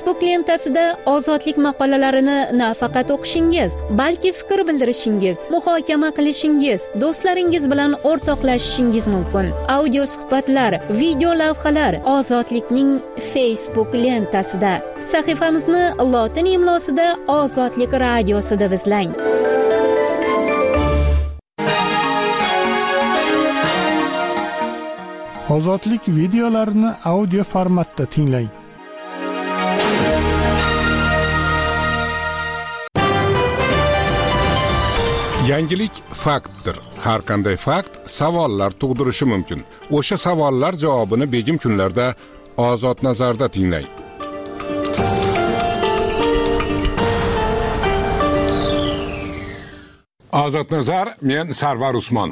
Facebook lentasida ozodlik maqolalarini nafaqat o'qishingiz, balki fikr bildirishingiz, muhokama qilishingiz, do'stlaringiz bilan o'rtoqlashishingiz mumkin. Audio suhbatlar, video lavhalar ozodlikning Facebook lentasida. Sahifamizni lotin imlosida Ozodlik radiosi deb izlang. Ozodlik videolarini audio formatda tinglang. Yangilik faktdir. Har qanday fakt savollar tug'dirishi mumkin. O'sha savollar javobini begim kunlarda Ozod nazarda tinglang. Ozod nazar, men Sarvar Usmon.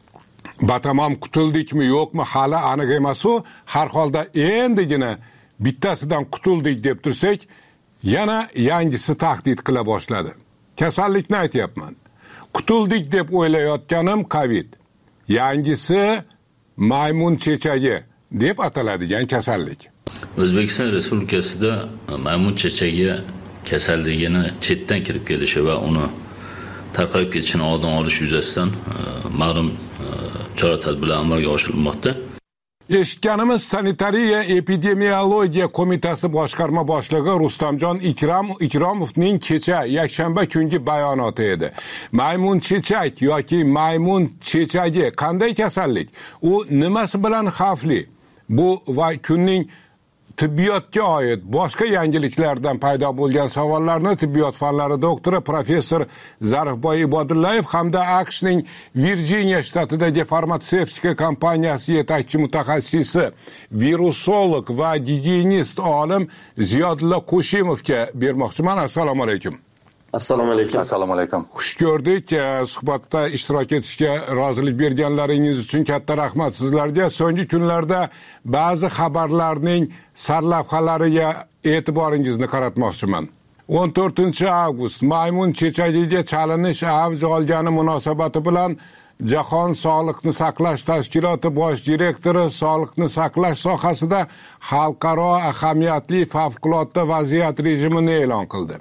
Batamom qutuldikmi yo'qmi hali aniq emas-u, har holda endigina bittasidan qutuldik deb tursak, yana yangisi tahdid qila boshladi. Kasallikni aytyapman. Qutuldik deb o'ylayotganim Covid. Yangisi maymun chechagi deb ataladigan kasallik. O'zbekiston Respublikasida maymun chechagi kasalligini chetdan kirib kelishi va uni tarqalib ketishini oldini olish yuzasidan ma'lum chora-tadbirlar amalga oshirilmoqda. Eshitganimiz Sanitariya epidemiologiya qo'mitasi boshqarma boshlig'i Rustamjon Ikromovning kecha yakshanba kungi bayonoti edi. Maymun chechak yoki maymun chechagi qanday kasallik? U nimasi bilan xavfli? Bu va kunning tibbiyotga oid boshqa yangiliklardan paydo bo'lgan savollarni tibbiyot fanlari doktori professor Zarifboy Ibodullayev hamda AQShning Virjiniya shtatidagi farmatsevtika kompaniyasi yetakchi mutaxassisi, virusolog va gigiyenist olim Ziyodulla Qo'shimovga bermoqchiman. Assalomu alaykum. Assalomu alaykum. Assalomu alaykum. Xush ko'rdik. Suhbatda ishtirok etishga rozilik berganlaringiz uchun katta rahmat sizlarga. So'nggi kunlarda ba'zi xabarlarning sarlavhalariga e'tiboringizni qaratmoqchiman. 14-avgust maymun chechagiga chalinish avj olgani munosabati bilan Jahon Sog'liqni saqlash tashkiloti bosh direktori sog'liqni saqlash sohasida xalqaro ahamiyatli favqulodda vaziyat rejimini e'lon qildi.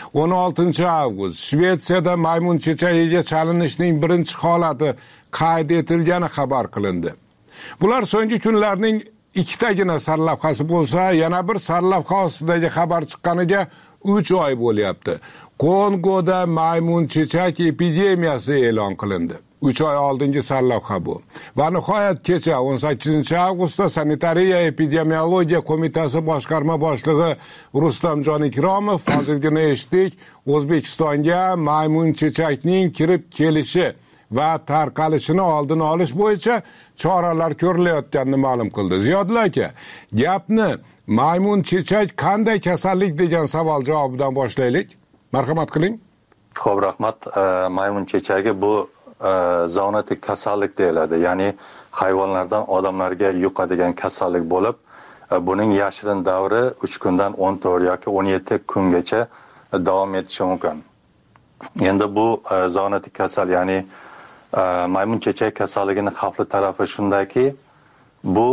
16-avgust Shvetsiyada maymun chechagiga chalinishning birinchi holati qayd etilgani xabar qilindi. Bular so'nggi kunlarning ikkitagina sarlavhasi bo'lsa, yana bir sarlavha ostidagi xabar chiqqaniga 3 oy bo'lyapti. Kongoda maymun chechak epidemiyasi e'lon qilindi. 3 oy oldingi sarlavha bu. Va nihoyat kecha 18-avgustda Sanitariya epidemiologiya qo'mitasi boshqarma boshlig'i Rustamjon Ikromov hozirgina eshitdik, O'zbekistonga maymun chechakning kirib kelishi va tarqalishini oldini olish bo'yicha choralar ko'rilayotganini ma'lum qildi. Ziyodulla aka, gapni maymun chechak qanday kasallik degan savol javobidan boshlaylik. Marhamat qiling. Xo'p, rahmat. Maymun chechagi bu zoonotik kasallik deyiladi. Ya'ni hayvonlardan odamlarga yuqadigan kasallik bo'lib, buning yashirin davri 3 kundan 14 yoki 17 kungacha davom etishi mumkin. Endi bu zoonotik kasal, ya'ni maymun chechagi kasalligining xavfli tarafi shundaki, bu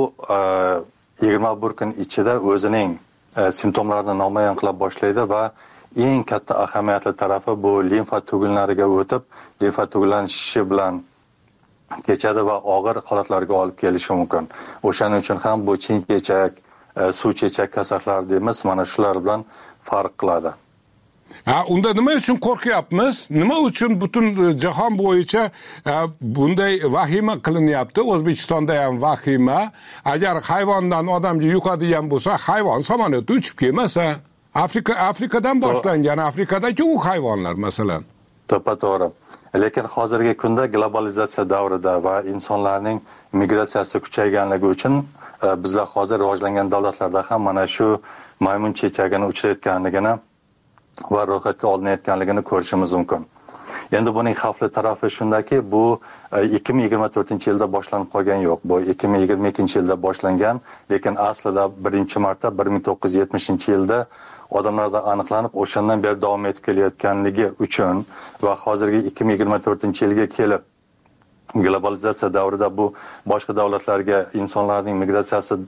21 kun ichida o'zining simptomlarini namoyon qila boshlaydi va eng katta ahamiyatli tarafi bu limfa tugunlariga o'tib, limfa tugunlari shishi bilan kechadi va og'ir holatlarga olib kelishi mumkin. O'shaning uchun ham bu chin chechak, suv chechak kasallari deymiz, mana shular bilan farq qiladi. Unda nima uchun qo'rqyapmiz? Nima uchun butun jahon bo'yicha bunday vahima qilinyapti? O'zbekistonda ham vahima. Agar hayvondan odamga yuqadigan bo'lsa, hayvon samolyotda uchib kelmasa, Afrikadan boshlangan, Afrikadagi u hayvonlar masalan. To'g'ri. Lekin hozirgi kunda globalizatsiya davrida va insonlarning migratsiyasi kuchayganligi uchun bizlar hozir rivojlangan davlatlarda ham mana shu maymun chechagini uchrayotganligini va ro'yxatga olinayotganligini ko'rishimiz mumkin. Endi buning xavfli tarafi shundaki, bu 2024-yilda boshlanib qolgan yo'q. Bu 2022-yilda boshlangan, lekin aslida birinchi marta 1970-yilda odamlarda aniqlanib, o'shandan beri davom etib kelayotganligi uchun va hozirgi 2024-yilga kelib globalizatsiya davrida bu boshqa davlatlarga insonlarning migratsiyasi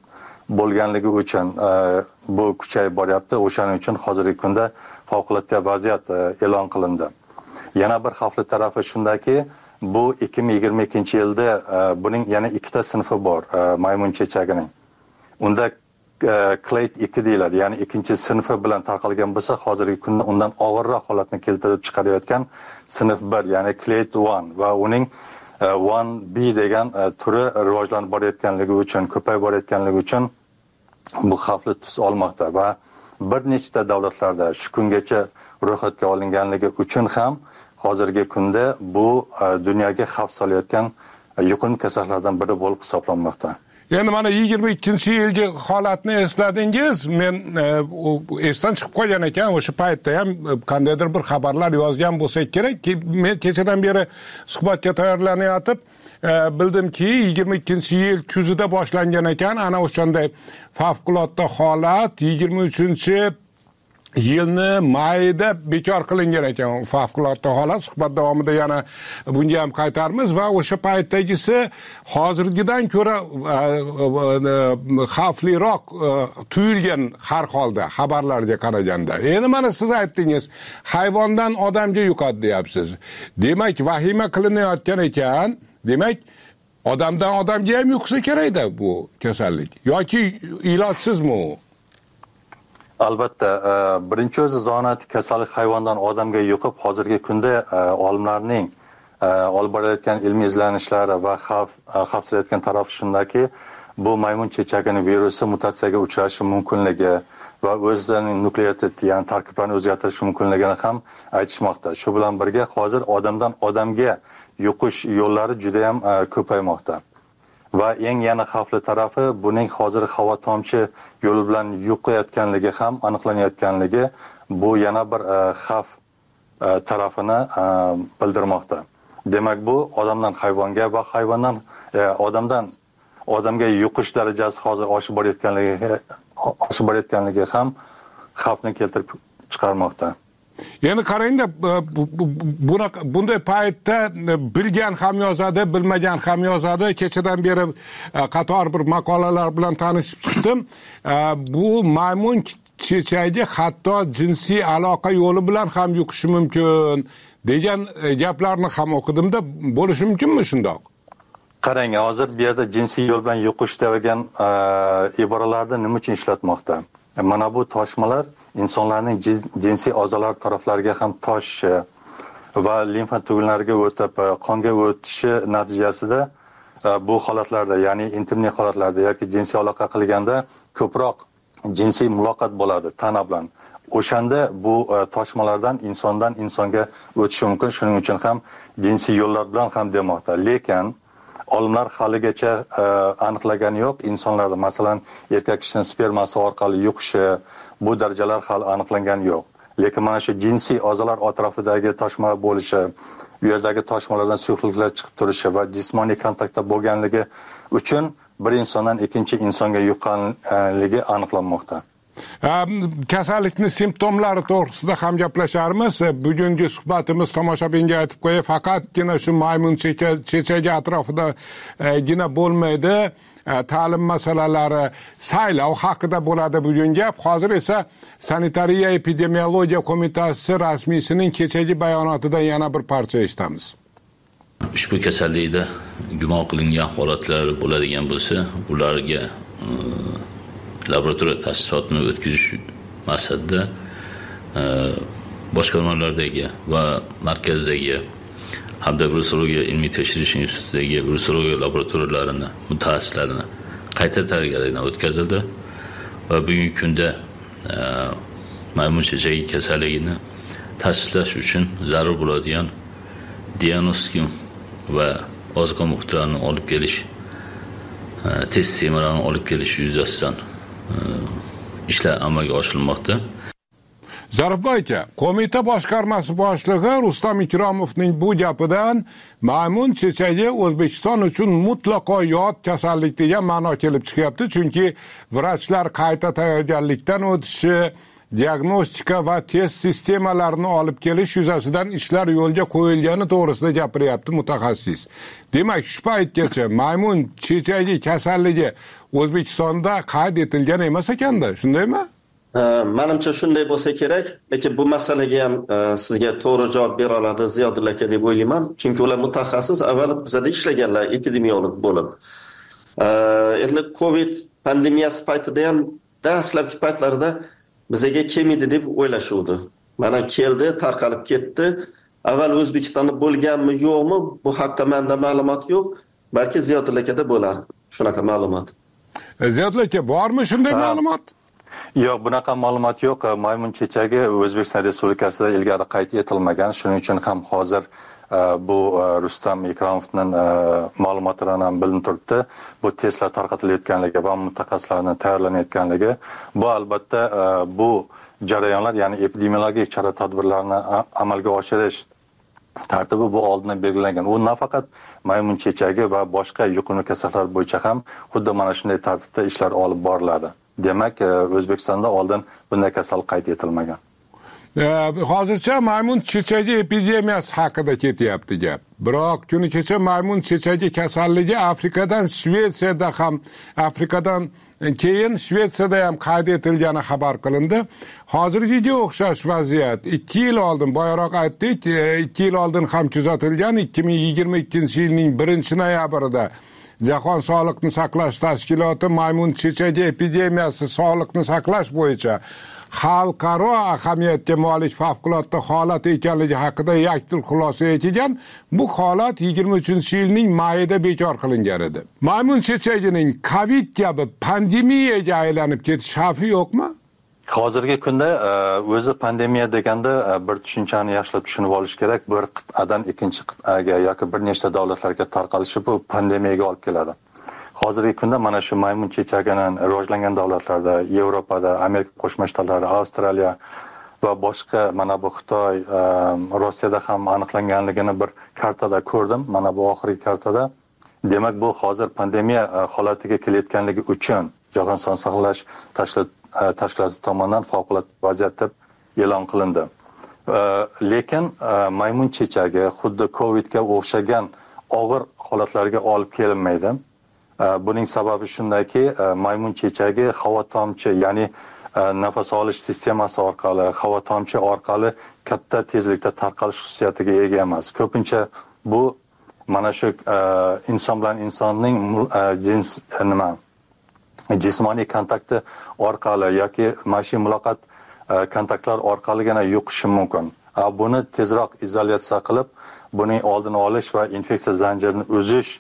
bo'lganligi uchun bu kuchayib boryapti. O'shaning uchun hozirgi kunda favqulodda vaziyat e'lon qilindi. Yana bir xavfli tarafi shundaki, bu 2022-yilda buning yana ikkita sinfi bor maymun chechagining. Unda clade 2 deyiladi, ya'ni ikkinchi sinfi bilan tarqalgan bo'lsa, hozirgi kunda undan og'irroq holatni keltirib chiqarayotgan sinf 1, ya'ni clade 1 va uning 1B degan turi rivojlanib borayotganligi uchun, ko'payib borayotganligi uchun bu xavfli tus olmoqda va bir nechta davlatlarda shu kungacha ro'yxatga olinganligi uchun ham hozirgi kunda bu dunyoga xavf solayotgan yuqumli kasalliklardan biri bo'lib hisoblanmoqda. Endi mana 22-yilgi holatni esladingiz. Men esdan chiqib qolgan ekan, o'sha paytda ham qandaydir bir xabarlar yozgan bo'lsa kerak. Men kechadan beri suhbatga tayyorlanayotib bildimki 22-yil kuzida boshlangan ekan. Ana o'shanday favqulodda holat 23-yilni mayida bekor qilingan ekan. Favqulodda holat suhbat davomida yana bunga ham qaytarmiz va o'sha paytdagisi hozirgidan ko'ra xavfliroq tuyulgan har holda xabarlarga qaraganda. Endi mana siz aytdingiz, hayvondan odamga yuqadi deyapsiz. Demak, vahima qilinayotgan ekan. Demak, odamdan odamga ham yuqsa kerak-da bu kasallik yoki ilojsizmi u? Albatta, birinchi o'zi zoonotik kasallik hayvondan odamga yuqib, hozirgi kunda olimlarning olib borayotgan ilmiy izlanishlari va xavfsizlayotgan tarafi shundaki, bu maymun chechagining virusi mutatsiyaga uchrashi mumkinligi va o'zining nukleotid, ya'ni tarkiblarini o'zgartirishi mumkinligini ham aytishmoqda. Shu bilan birga hozir odamdan odamga yuqish yo'llari juda ham ko'paymoqda. Va eng yana xavfli tarafi buning hozir havo tomchi yo'li bilan yuqayotganligi ham aniqlanayotganligi, bu yana bir xavf tarafini bildirmoqda. Demak, bu odamdan hayvonga va hayvondan odamdan odamga yuqish darajasi hozir oshib borayotganligi ham xavfni keltirib chiqarmoqda. Endi qarangda, bunday paytda bilgan ham yozadi, bilmagan ham yozadi. Kechadan beri qator bir maqolalar bilan tanishib chiqdim. Bu maymun chechagi hatto jinsiy aloqa yo'li bilan ham yuqishi mumkin degan gaplarni ham o'qidimda, bo'lishi mumkinmi shundoq? Qarang, hozir bu yerda jinsiy yo'l bilan yuqish degan iboralarni nima uchun ishlatmoqda? Mana bu toshmalar insonlarning jinsiy a'zolar taraflariga ham toshishi va limfa tugunlariga o'tib qonga o'tishi natijasida bu holatlarda, ya'ni intimniy holatlarda yoki jinsiy aloqa qilganda ko'proq jinsiy muloqot bo'ladi tana bilan. O'shanda bu toshmalardan insondan insonga o'tishi mumkin. Shuning uchun ham jinsiy yo'llar bilan ham demoqda. Lekin olimlar haligacha aniqlagani yo'q. Insonlarda, masalan, erkak kishining spermasi orqali yuqishi, bu darajalar hali aniqlangani yo'q. Lekin mana shu jinsiy a'zolar atrofidagi toshmalar bo'lishi, u yerdagi toshmalardan suyuqliklar chiqib turishi va jismoniy kontaktda bo'lganligi uchun bir insondan ikkinchi insonga yuqqanligi aniqlanmoqda. Kasallikni simptomlari to'g'risida ham gaplasharmiz. Bugungi suhbatimiz tomoshabinga aytib qo'yay, faqatgina shu maymun chechagi atrofidagina bo'lmaydi. Ta'lim masalalari, saylov haqida bo'ladi bugun gap. Hozir esa Sanitariya epidemiologiya qo'mitasi rasmiysining kechagi bayonotidan yana bir parcha eshitamiz. Ushbu kasallikda gumon qilingan holatlar bo'ladigan bo'lsa, ularga laboratoriya tashxisotini o'tkazish maqsadida boshqarmalardagi va markazdagi hamda virusologiya ilmiy tekshirish institutidagi virusologiya laboratoriyalarini, mutaxassislarini qayta tayyorgarlikdan o'tkazildi va bugungi kunda maymun chechagi kasalligini tashxislash uchun zarur bo'ladigan diagnostik va oziqa muhtalarini olib kelish, test semiralarini olib kelish yuzasidan ishlar amalga oshirilmoqda. Zarifboy aka, qo'mita boshqarmasi boshlig'i Rustam Ikromovning bu gapidan maymun chechagi O'zbekiston uchun mutlaqo yot kasallik degan ma'no kelib chiqyapti, chunki vrachlar qayta tayyorgarlikdan o'tishi, diagnostika va test sistemalarini olib kelish yuzasidan ishlar yo'lga qo'yilgani to'g'risida gapiryapti mutaxassis. Demak, shu paytgacha maymun chechagi kasalligi O'zbekistonda qayd etilgan emas ekanda, shundaymi? Menimcha shunday bo'lsa kerak, lekin bu masalaga ham sizga to'g'ri javob bera oladi Ziyodulla aka deb o'ylayman. Chunki ular mutaxassis, avval bizda ishlaganlar epidemiolog bo'lib. Endi Covid pandemiyasi paytida ham dastlabki paytlarda bizga kelmaydi deb o'ylashuvdi. Mana keldi, tarqalib ketdi. Avval O'zbekistonda bo'lganmi, yo'qmi, bu haqda menda ma'lumot yo'q. Balki Ziyodulla akada bo'lar shunaqa ma'lumot. Ziyodulla aka, bormi shunday ma'lumot? Yo'q, bunaqa ma'lumot yo'q. Maymun chechagi O'zbekiston Respublikasida ilgari qayd etilmagan. Shuning uchun ham hozir bu Rustam Ikromovning ma'lumotlaridan ham bilinib turibdi. Bu testlar tarqatilayotganligi va mutaxassislarning tayyorlanayotganligi. Bu albatta bu jarayonlar, ya'ni epidemiologik chora-tadbirlarni amalga oshirish tartibi bu oldindan belgilangan. U nafaqat maymun chechagi va boshqa yuqumli kasalliklar bo'yicha ham xuddi mana shunday tartibda ishlar olib boriladi. Demak, O'zbekistonda oldin bunday kasallik qayd etilmagan. Hozircha maymun chechagi epidemiyasi haqida ketyapti gap. Biroq kuni kecha maymun chechagi kasalligi Afrikadan keyin Shvetsiyada ham qayd etilgani xabar qilindi. Hozirgiga o'xshash vaziyat 2 yil oldin, boyaroq aytdik, 2 yil oldin ham kuzatilgan 2022-yilning 1-noyabrida Jahon Sog'liqni saqlash tashkiloti maymun chechagi epidemiyasi sog'liqni saqlash bo'yicha xalqaro ahamiyatga molik favqulodda holat ekanligi haqida yakdil xulosa etgan. Bu holat 23-yilning mayida bekor qilingan edi. Maymun chechagining Covid kabi pandemiyaga aylanib ketish xavfi yo'qmi? Hozirgi kunda o'zi pandemiya deganda bir tushunchani yaxshilab tushunib olish kerak. Bir qit'adan ikkinchi qit'aga yoki bir nechta davlatlarga tarqalishi bu pandemiyaga olib keladi. Hozirgi kunda mana shu maymun chechagining rivojlangan davlatlarda, Yevropada, Amerika Qo'shma Shtatlari, Avstraliya va boshqa mana bu Xitoy, Rossiyada ham aniqlanganligini bir kartada ko'rdim. Mana bu oxirgi kartada. Demak, bu hozir pandemiya holatiga kelayotganligi uchun Jahon Sog'liqni saqlash tashkiloti tomonidan favqulodda vaziyat deb e'lon qilindi. Lekin maymun chechagi xuddi Covidga o'xshagan og'ir holatlarga olib kelinmaydi. Buning sababi shundaki, maymun chechagi havo tomchi, ya'ni nafas olish sistemasi orqali, havo tomchi orqali katta tezlikda tarqalish xususiyatiga ega emas. Ko'pincha bu mana shu inson bilan insonning jismoniy kontakti orqali yoki mashi muloqot kontaktlar orqaligina yuqishi mumkin. Buni tezroq izolyatsiya qilib, buning oldini olish va infeksiya zanjirini uzish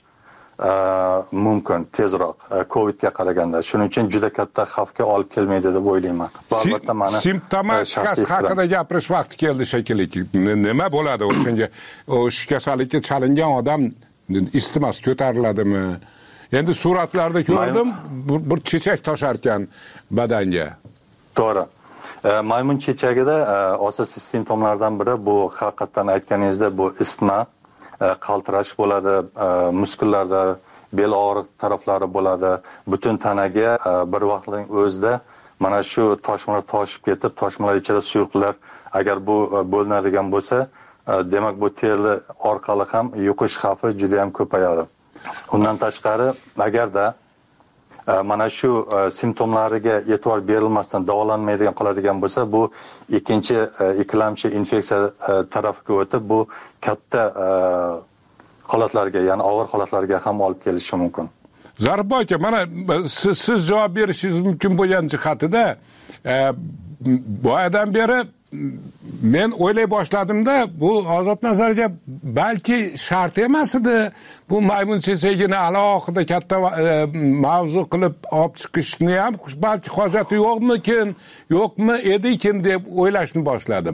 mumkin tezroq Covidga qaraganda. Shuning uchun juda katta xavfga olib kelmaydi deb o'ylayman. Albatta mana simptomatikasi haqida gapirish vaqti keldi shekilli. Nima bo'ladi o'shanga? Shu kasallikka chalingan odam isitmas ko'tariladimi? Endi suratlarda ko'rdim, bir chechak tosharkan badanga. To'g'ri. Maymun chechagida asosiy simptomlardan biri bu haqiqatan aytganingizda bu isitma, qaltirash bo'ladi, muskullarda bel og'riq taraflari bo'ladi. Butun tanaga bir vaqtning o'zida mana shu toshmalar toshib ketib, toshmalar ichida suyuqlar agar bu bo'linadigan bo'lsa, demak bu teri orqali ham yuqish xavfi juda ham ko'payadi. Undan tashqari, agarda mana shu simptomlariga e'tibor berilmasdan davolanmaydigan qoladigan bo'lsa, bu ikkinchi ikkilamchi infeksiya tarafiga o'tib, bu katta holatlarga, ya'ni og'ir holatlarga ham olib kelishi mumkin. Zarboy aka, mana siz javob berishingiz mumkin bo'lgan jihatida boyadan beri men o'ylay boshladim-da, bu Ozod nazariga balki shart emas edi. Bu maymun chechagini alohida katta mavzu qilib olib chiqishni ham balki hojati yo'qmi edikin deb o'ylashni boshladim.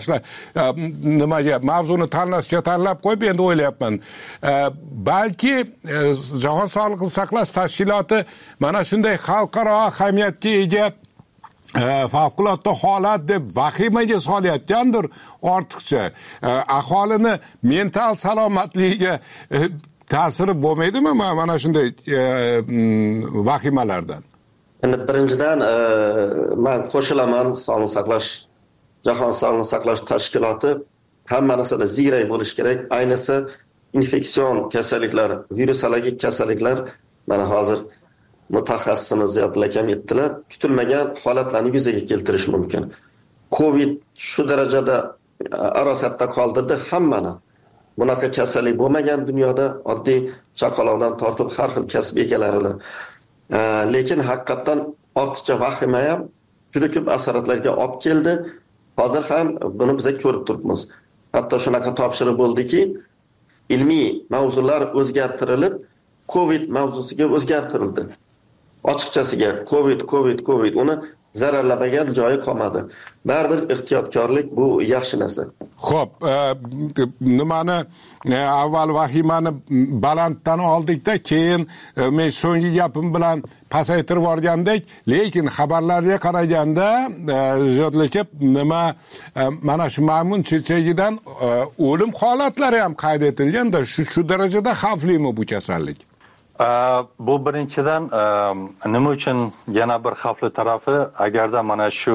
Nimaga mavzuni tanlab qo'yib endi o'ylayapman. Balki Jahon Sog'liqni saqlash tashkiloti mana shunday xalqaro ahamiyatga ega favqulodda holat deb vahimaga solayotgandir ortiqcha. Aholini mental salomatligiga ta'siri bo'lmaydimi mana shunday vahimalardan? Endi birinchidan men qo'shilaman, sog'liqni saqlash, Jahon sog'liqni saqlash tashkiloti hamma narsada ziyrak bo'lish kerak. Ayniqsa infeksion kasalliklar, virusologik kasalliklar, mana hozir mutaxassisimiz Ziyodul akam aytdilar, kutilmagan holatlarni yuzaga keltirish mumkin. Covid shu darajada arosatda qoldirdi hammani. Bunaqa kasallik bo'lmagan dunyoda, oddiy chaqaloqdan tortib har xil kasb egalari. Lekin haqiqatan ortiqcha vahima ham juda ko'p asoratlarga olib keldi. Hozir ham buni biz ko'rib turibmiz. Hatto shunaqa topshiriq bo'ldiki, ilmiy mavzular o'zgartirilib, Covid mavzusiga o'zgartirildi. Ochiqchasiga Covid uni zararlamagan joyi qolmadi. Baribir ehtiyotkorlik bu yaxshi narsa. Xo'p, nimani avval vahimani balanddan oldikda, keyin men so'nggi gapim bilan pasaytirib yuborgandek, lekin xabarlarga qaraganda Ziyodul aka nima mana shu maymun chechagidan o'lim holatlari ham qayd etilganda, shu darajada xavflimi bu kasallik? Bu birinchidan nima uchun yana bir xavfli tarafi, agarda mana shu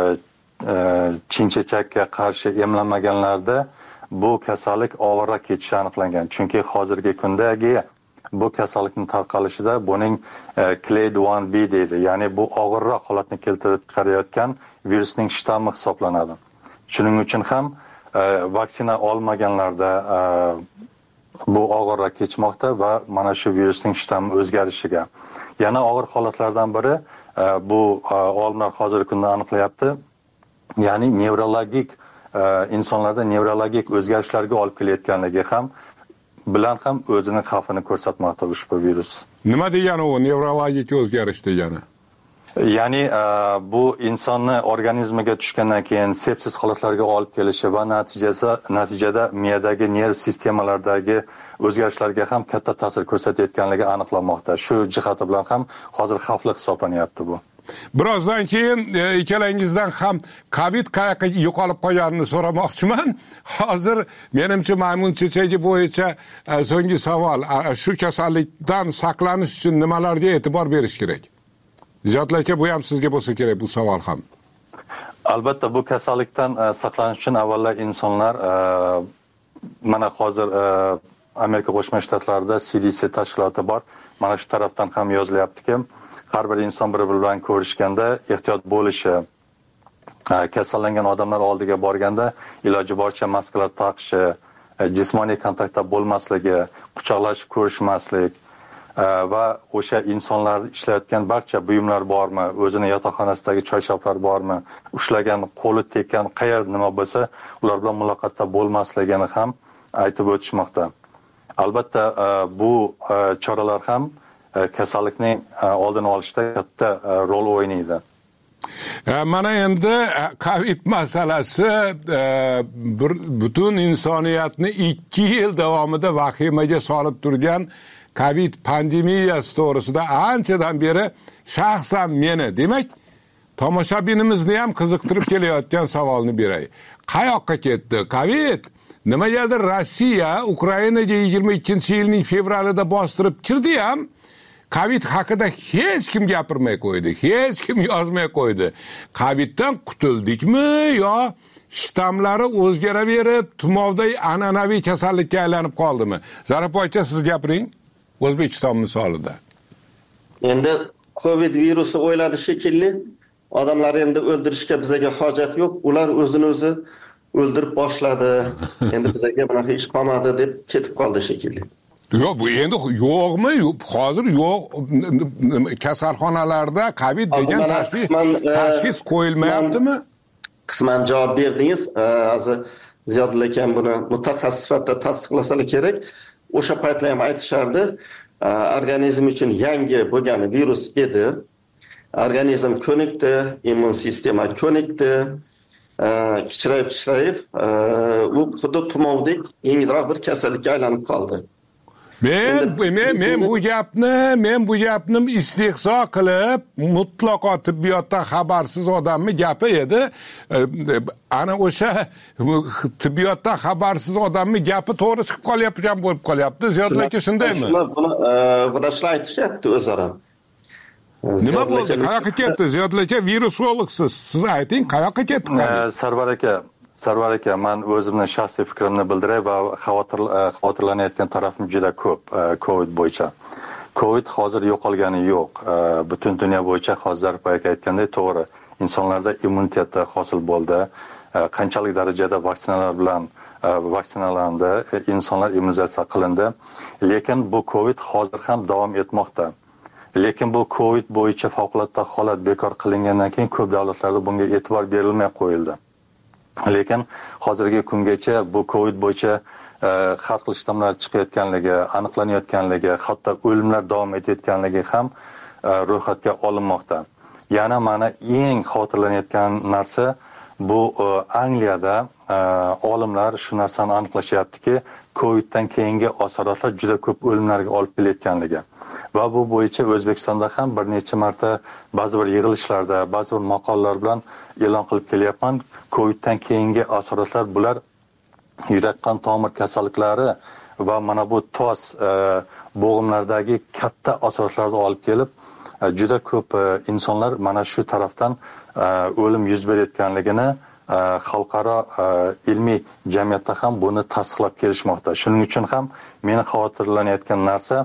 chinchechakka qarshi emlanmaganlarda bu kasallik og'irroq kechishi aniqlangan. Chunki hozirgi kundagi bu kasallikning tarqalishida buning clade 1B deydi. Ya'ni bu og'irroq holatni keltirib chiqarayotgan virusning shtammi hisoblanadi. Shuning uchun ham vaksina olmaganlarda bu og'irroq kechmoqda va mana shu virusning shtammi o'zgarishiga. Yana og'ir holatlardan biri bu olimlar hozirgi kunda aniqlayapti. Ya'ni nevrologik insonlarda nevrologik o'zgarishlarga olib kelayotganligi ham bilan ham o'zini xavfini ko'rsatmoqda ushbu virus. Nima degani u nevrologik o'zgarish degani? Ya'ni bu insonni organizmiga tushgandan keyin sepsis holatlariga olib kelishi va natijada miyadagi nerv sistemalaridagi o'zgarishlarga ham katta ta'sir ko'rsatayotganligi aniqlanmoqda. Shu jihati bilan ham hozir xavfli hisoblanyapti bu. Birozdan keyin ikkalangizdan ham Covid qayoqqa yo'qolib qolganini so'ramoqchiman. Hozir menimcha maymun chechagi bo'yicha so'nggi savol, shu kasallikdan saqlanish uchun nimalarga e'tibor berish kerak? Ziyodul aka, bu ham sizga bo'lsa kerak bu savol ham. Albatta bu kasallikdan saqlanish uchun avvalo insonlar mana hozir Amerika Qo'shma Shtatlarida CDC tashkiloti bor. Mana shu tarafdan ham yozilyaptiki, har bir inson bir-biri bilan ko'rishganda ehtiyot bo'lishi, kasallangan odamlar oldiga borganda iloji boricha maskalar taqishi, jismoniy kontaktda bo'lmasligi, quchoqlashib ko'rishmaslik va o'sha insonlar ishlayotgan barcha buyumlar bormi, o'zini yotoqxonasidagi choyshablar bormi, ushlagan qo'li tekkan qayer nima bo'lsa, ular bilan muloqotda bo'lmasligini ham aytib o'tishmoqda. Albatta bu choralar ham kasallikning oldini olishda katta rol o'ynaydi. Mana endi Covid masalasi butun insoniyatni 2 yil davomida vahimaga solib turgan Covid pandemiyasi to'g'risida anchadan beri shaxsan meni, demak, tomoshabinimizni ham qiziqtirib kelayotgan savolni beray. Qayoqqa ketdi Covid? Nimagadir Rossiya Ukrainaga 22-yilning fevralida bostirib kirdi ham, Covid haqida hech kim gapirmay qo'ydi, hech kim yozmay qo'ydi. Coviddan qutuldikmi yo shtamlari o'zgaraverib, tumovday an'anaviy kasallikka aylanib qoldimi? Zarab aka, siz gapiring. O'zbekiston misolida. Endi Covid virusi o'yladi shekilli, odamlar endi o'ldirishga bizga hojat yo'q, ular o'zini o'zi o'ldirib boshladi. Endi bizga bunaqa ish qolmadi deb ketib qoldi shekilli. Yo'q, bu endi yo'qmi? Hozir yo'q, kasalxonalarda Covid degan tashxis qo'yilmayaptimi? Qisman javob berdingiz. Hozir Ziyodul akam buni mutaxassis sifatida tasdiqlasalar kerak. O'sha paytlar ham aytishardi, organizm uchun yangi bo'lgan virus edi. Organizm ko'nikdi, immun sistema ko'nikdi, kichrayib, u xuddi tumovdek yengilroq bir kasallikka aylanib qoldi. Men bu gapni istehzo qilib, mutlaqo tibbiyotdan xabarsiz odamni gapi edi. Ana o'sha tibbiyotdan xabarsiz odamni gapi to'g'ri chiqib qolyapti. Ziyodul aka, shundaymi? Buni vrachlar aytishyapti o'zaro. Nima bo'ldi? Qayoqqa ketdi? Ziyodul aka, virusologsiz. Siz ayting, qayoqqa ketdi? Sarvar aka, men o'zimning shaxsiy fikrimni bildiray va xavotirlanayotgan tarafim juda ko'p COVID bo'yicha. COVID hozir yo'qolgani yo'q. Butun dunyo bo'yicha hozir aytgandek to'g'ri, insonlarda immunitet hosil bo'ldi. Qanchalik darajada vaksinalar bilan vaksinalandi, insonlar immunizatsiya qilindi. Lekin bu COVID hozir ham davom etmoqda. Lekin bu COVID bo'yicha favqulodda holat bekor qilingandan keyin ko'p davlatlarda bunga e'tibor berilmay qo'yildi. Lekin hozirgi kungacha bu COVID bo'yicha har xil shtammlar chiqayotganligi, aniqlanayotganligi, hatto o'limlar davom etayotganligi ham ro'yxatga olinmoqda. Yana mana eng xavotirlanayotgan narsa bu Angliyada olimlar shu narsani aniqlashyaptiki, COVIDdan keyingi asoratlar juda ko'p o'limlarga olib kelayotganligi. Va bu bo'yicha O'zbekistonda ham bir necha marta ba'zi bir yig'ilishlarda, ba'zi bir maqolalar bilan e'lon qilib kelyapman. COVIDdan keyingi asoratlar bular yurak qon tomir kasalliklari va mana bu tos bo'g'imlardagi katta asoratlarni olib kelib, juda ko'p insonlar mana shu tarafdan o'lim yuz berayotganligini xalqaro ilmiy jamiyatda ham buni tasdiqlab kelishmoqda. Shuning uchun ham meni xavotirlanayotgan narsa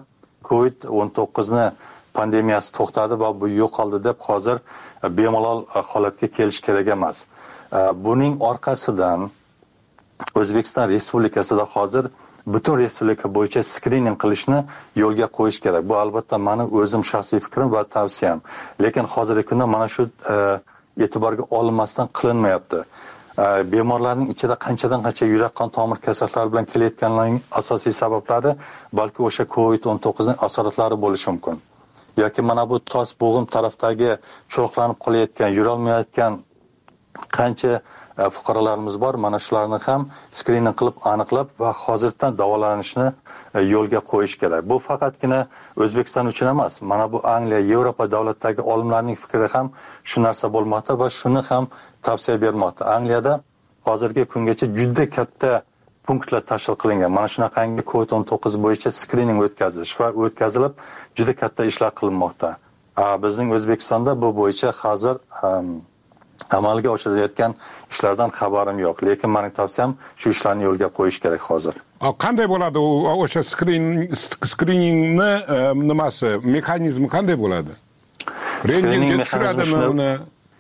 COVID-19 pandemiyasi to'xtadi va bu yo'qoldi deb hozir bemalol holatga kelish kerak emas. Buning orqasidan O'zbekiston Respublikasida hozir butun respublika bo'yicha skrining qilishni yo'lga qo'yish kerak. Bu albatta meni o'zim shaxsiy fikrim va tavsiyam. Lekin hozirgi kunda mana shu e'tiborga olinmasdan qilinmayapti. Bemorlarning ichida qanchadan qancha yurak qon tomir kasalliklari bilan kelayotganlarning asosiy sabablari balki o'sha COVID-19 ning asoratlari bo'lishi mumkin. Yoki mana bu tos bo'g'im tarafdagi cho'qlanib qolayotgan, yurolmayotgan qancha fuqarolarimiz bor. Mana shularni ham skrining qilib aniqlab va hozirdan davolanishni yo'lga qo'yish kerak. Bu faqatgina O'zbekiston uchun emas. Mana bu Angliya, Yevropa davlatdagi olimlarning fikri ham shu narsa bo'lmoqda va shuni ham tavsiya bermoqda. Angliyada hozirgi kungacha juda katta punktlar tashkil qilingan. Mana shunaqangi COVID-19 bo'yicha skrining o'tkazish va o'tkazilib juda katta ishlar qilinmoqda. Bizning O'zbekistonda bu bo'yicha hozir amalga oshirilayotgan ishlardan xabarim yo'q. Lekin mening tavsiyam shu ishlarni yo'lga qo'yish kerak hozir. Qanday bo'ladi o'sha skriningni nimasi, mexanizmi qanday bo'ladi? Rentgenga tushiradimi uni?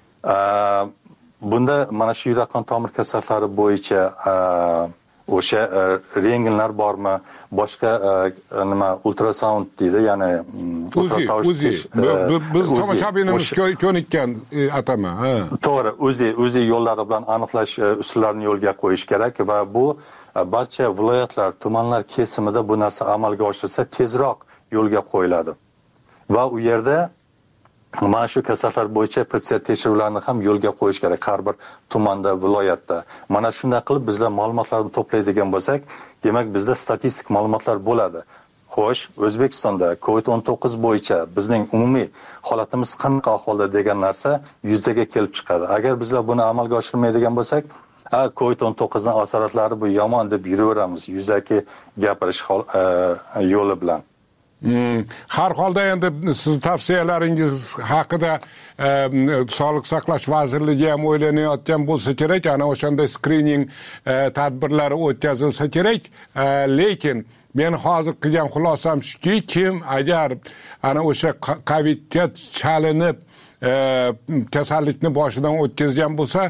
Bunda mana shu yurak qon tomir kasalliklari bo'yicha o'sha rentgenlar bormi, boshqa nima ultrasound deydi, ya'ni Uzi. Biz tomoshabinimiz ko'nikkan atama. To'g'ri, Uzi yo'llari bilan aniqlash usullarini yo'lga qo'yish kerak va bu barcha viloyatlar, tumanlar kesimida bu narsa amalga oshirilsa tezroq yo'lga qo'yiladi. Va u yerda mana shu kasalliklar bo'yicha PCR tekshiruvlarini ham yo'lga qo'yish kerak har bir tumanda, viloyatda. Mana shunday qilib bizlar ma'lumotlarni to'playdigan bo'lsak, demak bizda statistik ma'lumotlar bo'ladi. Xo'sh, O'zbekistonda COVID-19 bo'yicha bizning umumiy holatimiz qanaqa ahvolda degan narsa yuzaga kelib chiqadi. Agar bizlar buni amalga oshirmaydigan bo'lsak, COVID-19 ning asoratlari bu yomon deb yuraveramiz yuzaki gapirish yo'li bilan. Har holda endi siz tavsiyalaringiz haqida Sog'liqni saqlash vazirligi ham o'ylanayotgan bo'lsa kerak, ana o'shanday skrining tadbirlari o'tkazilsa kerak. Lekin men hozir qilgan xulosam shuki, kim agar ana o'sha COVIDga chalinib kasallikni boshidan o'tkazgan bo'lsa,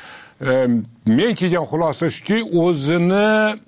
men kelgan xulosa shuki, o'zini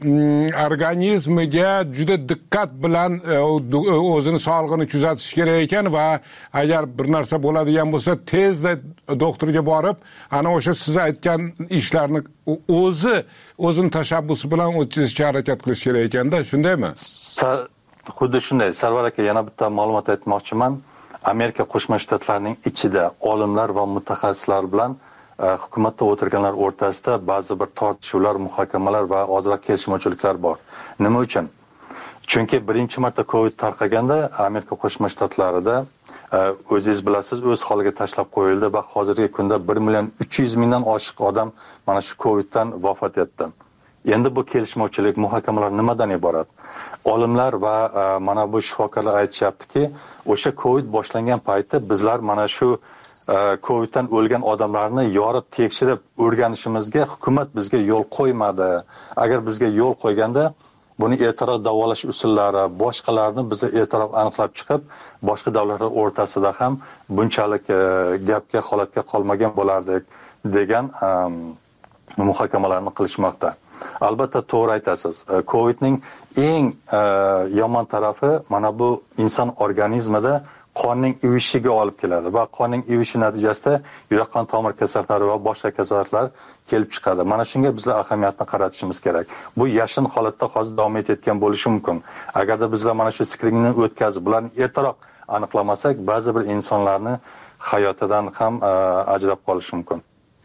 organizmiga juda diqqat bilan o'zini sog'lig'ini kuzatish kerak ekan va agar bir narsa bo'ladigan bo'lsa, tezda doktorga borib, ana o'sha siz aytgan ishlarni o'zini tashabbusi bilan o'tkazishga harakat qilish kerak ekanda, shundaymi? Xuddi shunday. Sarvar aka, yana bitta ma'lumot aytmoqchiman. Amerika Qo'shma Shtatlarining ichida olimlar va mutaxassislar bilan hukumatda o'tirganlar o'rtasida ba'zi bir tortishuvlar, muhokamalar va ozroq kelishmovchiliklar bor. Nima uchun? Chunki birinchi marta COVID tarqaganda Amerika Qo'shma Shtatlarida o'zingiz bilasiz, o'z holiga tashlab qo'yildi va hozirgi kunda 1.300.000 dan oshiq odam mana shu COVIDdan vafot etdi. Endi bu kelishmovchilik, muhokamalar nimadan iborat? olimlar va mana bu shifokorlar aytishyaptiki, o'sha Covid boshlangan paytda bizlar mana shu Coviddan o'lgan odamlarni yorib tekshirib o'rganishimizga hukumat bizga yo'l qo'ymadi. Agar bizga yo'l qo'yganda buni ertaroq davolash usullari, boshqalarni bizni ertaroq aniqlab chiqib, boshqa davlatlar o'rtasida ham bunchalik gapga, holatga qolmagan bo'lardik degan muhokamalarni qilishmoqda. Albatta to'g'ri aytasiz. Covidning eng yomon tarafi mana bu inson organizmida qonning ivishiga olib keladi va qonning ivishi natijasida yurak qon tomir kasalliklari va boshqa kasalliklar kelib chiqadi. Mana shunga bizlar ahamiyatni qaratishimiz kerak. Bu yashin holatda hozir davom etayotgan bo'lishi mumkin. Agarda bizlar mana shu skriningni o'tkazib, bularni ertaroq aniqlamasak, ba'zi bir insonlarni hayotidan ham ajrab qolishi mumkin.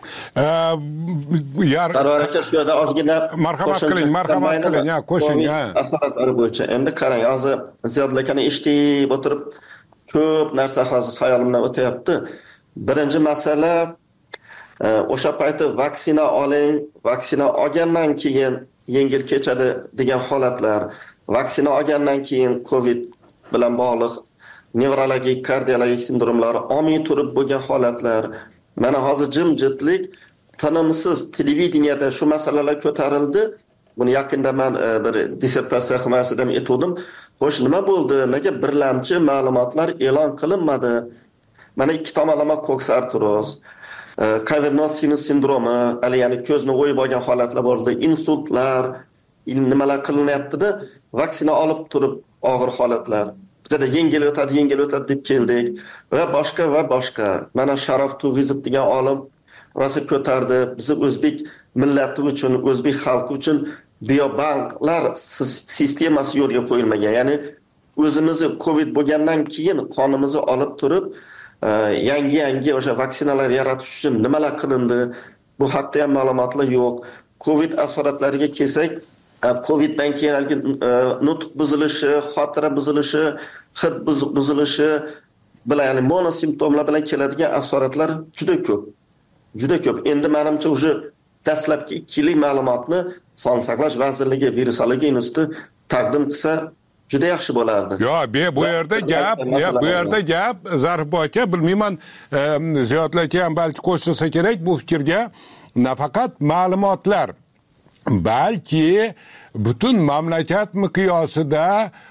Sarvar aka, shu yerda ozgina marhamat qiling, qo'shing. Asoratlari bo'yicha endi qarang, hozir Ziyodul akani eshitib o'tirib ko'p narsa hozir xayolimdan o'tyapti. Birinchi masala, o'sha payti vaksina oling, vaksina olgandan keyin yengil kechadi degan holatlar, vaksina olgandan keyin Covid bilan bog'liq nevrologik, kardiologik sindromlar olmay turib bo'lgan holatlar. Mana hozir jimjitlik, tinimsiz televideniyada shu masalalar ko'tarildi. Buni yaqinda men bir dissertatsiya himoyasida ham aytdim. Xo'sh, nima bo'ldi? Nega birlamchi ma'lumotlar e'lon qilinmadi? Mana ikki tomonlama koks-artroz, kavernoz sinus sindromi, ya'ni ko'zni o'yib olgan holatlar bo'ldi, insultlar, nimalar qilinyapti-da, vaksina olib turib og'ir holatlar. Bizda yengil o'tadi deb keldik va boshqa. Mana Sharof Tug'izov degan olim rosa ko'tardi. Bizi o'zbek millati uchun, o'zbek xalqi uchun biobanklar sistemasi yo'lga qo'yilmagan. Ya'ni o'zimizni Covid bo'lgandan keyin qonimizni olib turib, yangi o'sha vaksinalar yaratish uchun nimalar qilindi? Bu haqda ham ma'lumotlar yo'q. Covid asoratlariga kelsak, Coviddan keyin nutq buzilishi, xotira buzilishi, hid buzilishi bilan, ya'ni monosimptomlar bilan keladigan asoratlar juda ko'p. Endi menimcha o'sha dastlabki 2 yillik ma'lumotni Sog'liqni saqlash vazirligi virusologiya instituti taqdim qilsa juda yaxshi bo'lardi. Bu yerda gap Zarif aka, bilmayman, Ziyodul aka ham balki qo'shilsa kerak bu fikrga. Nafaqat ma'lumotlar, balki butun mamlakat miqyosida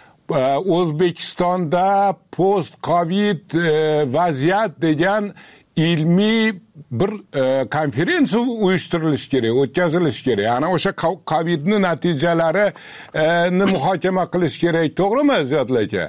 O'zbekistonda post-Covid vaziyat degan ilmiy bir konferensiya uyushtirilishi kerak, o'tkazilishi kerak. Ana o'sha Covidning natijalarini muhokama qilish kerak, to'g'rimi Ziyodul aka?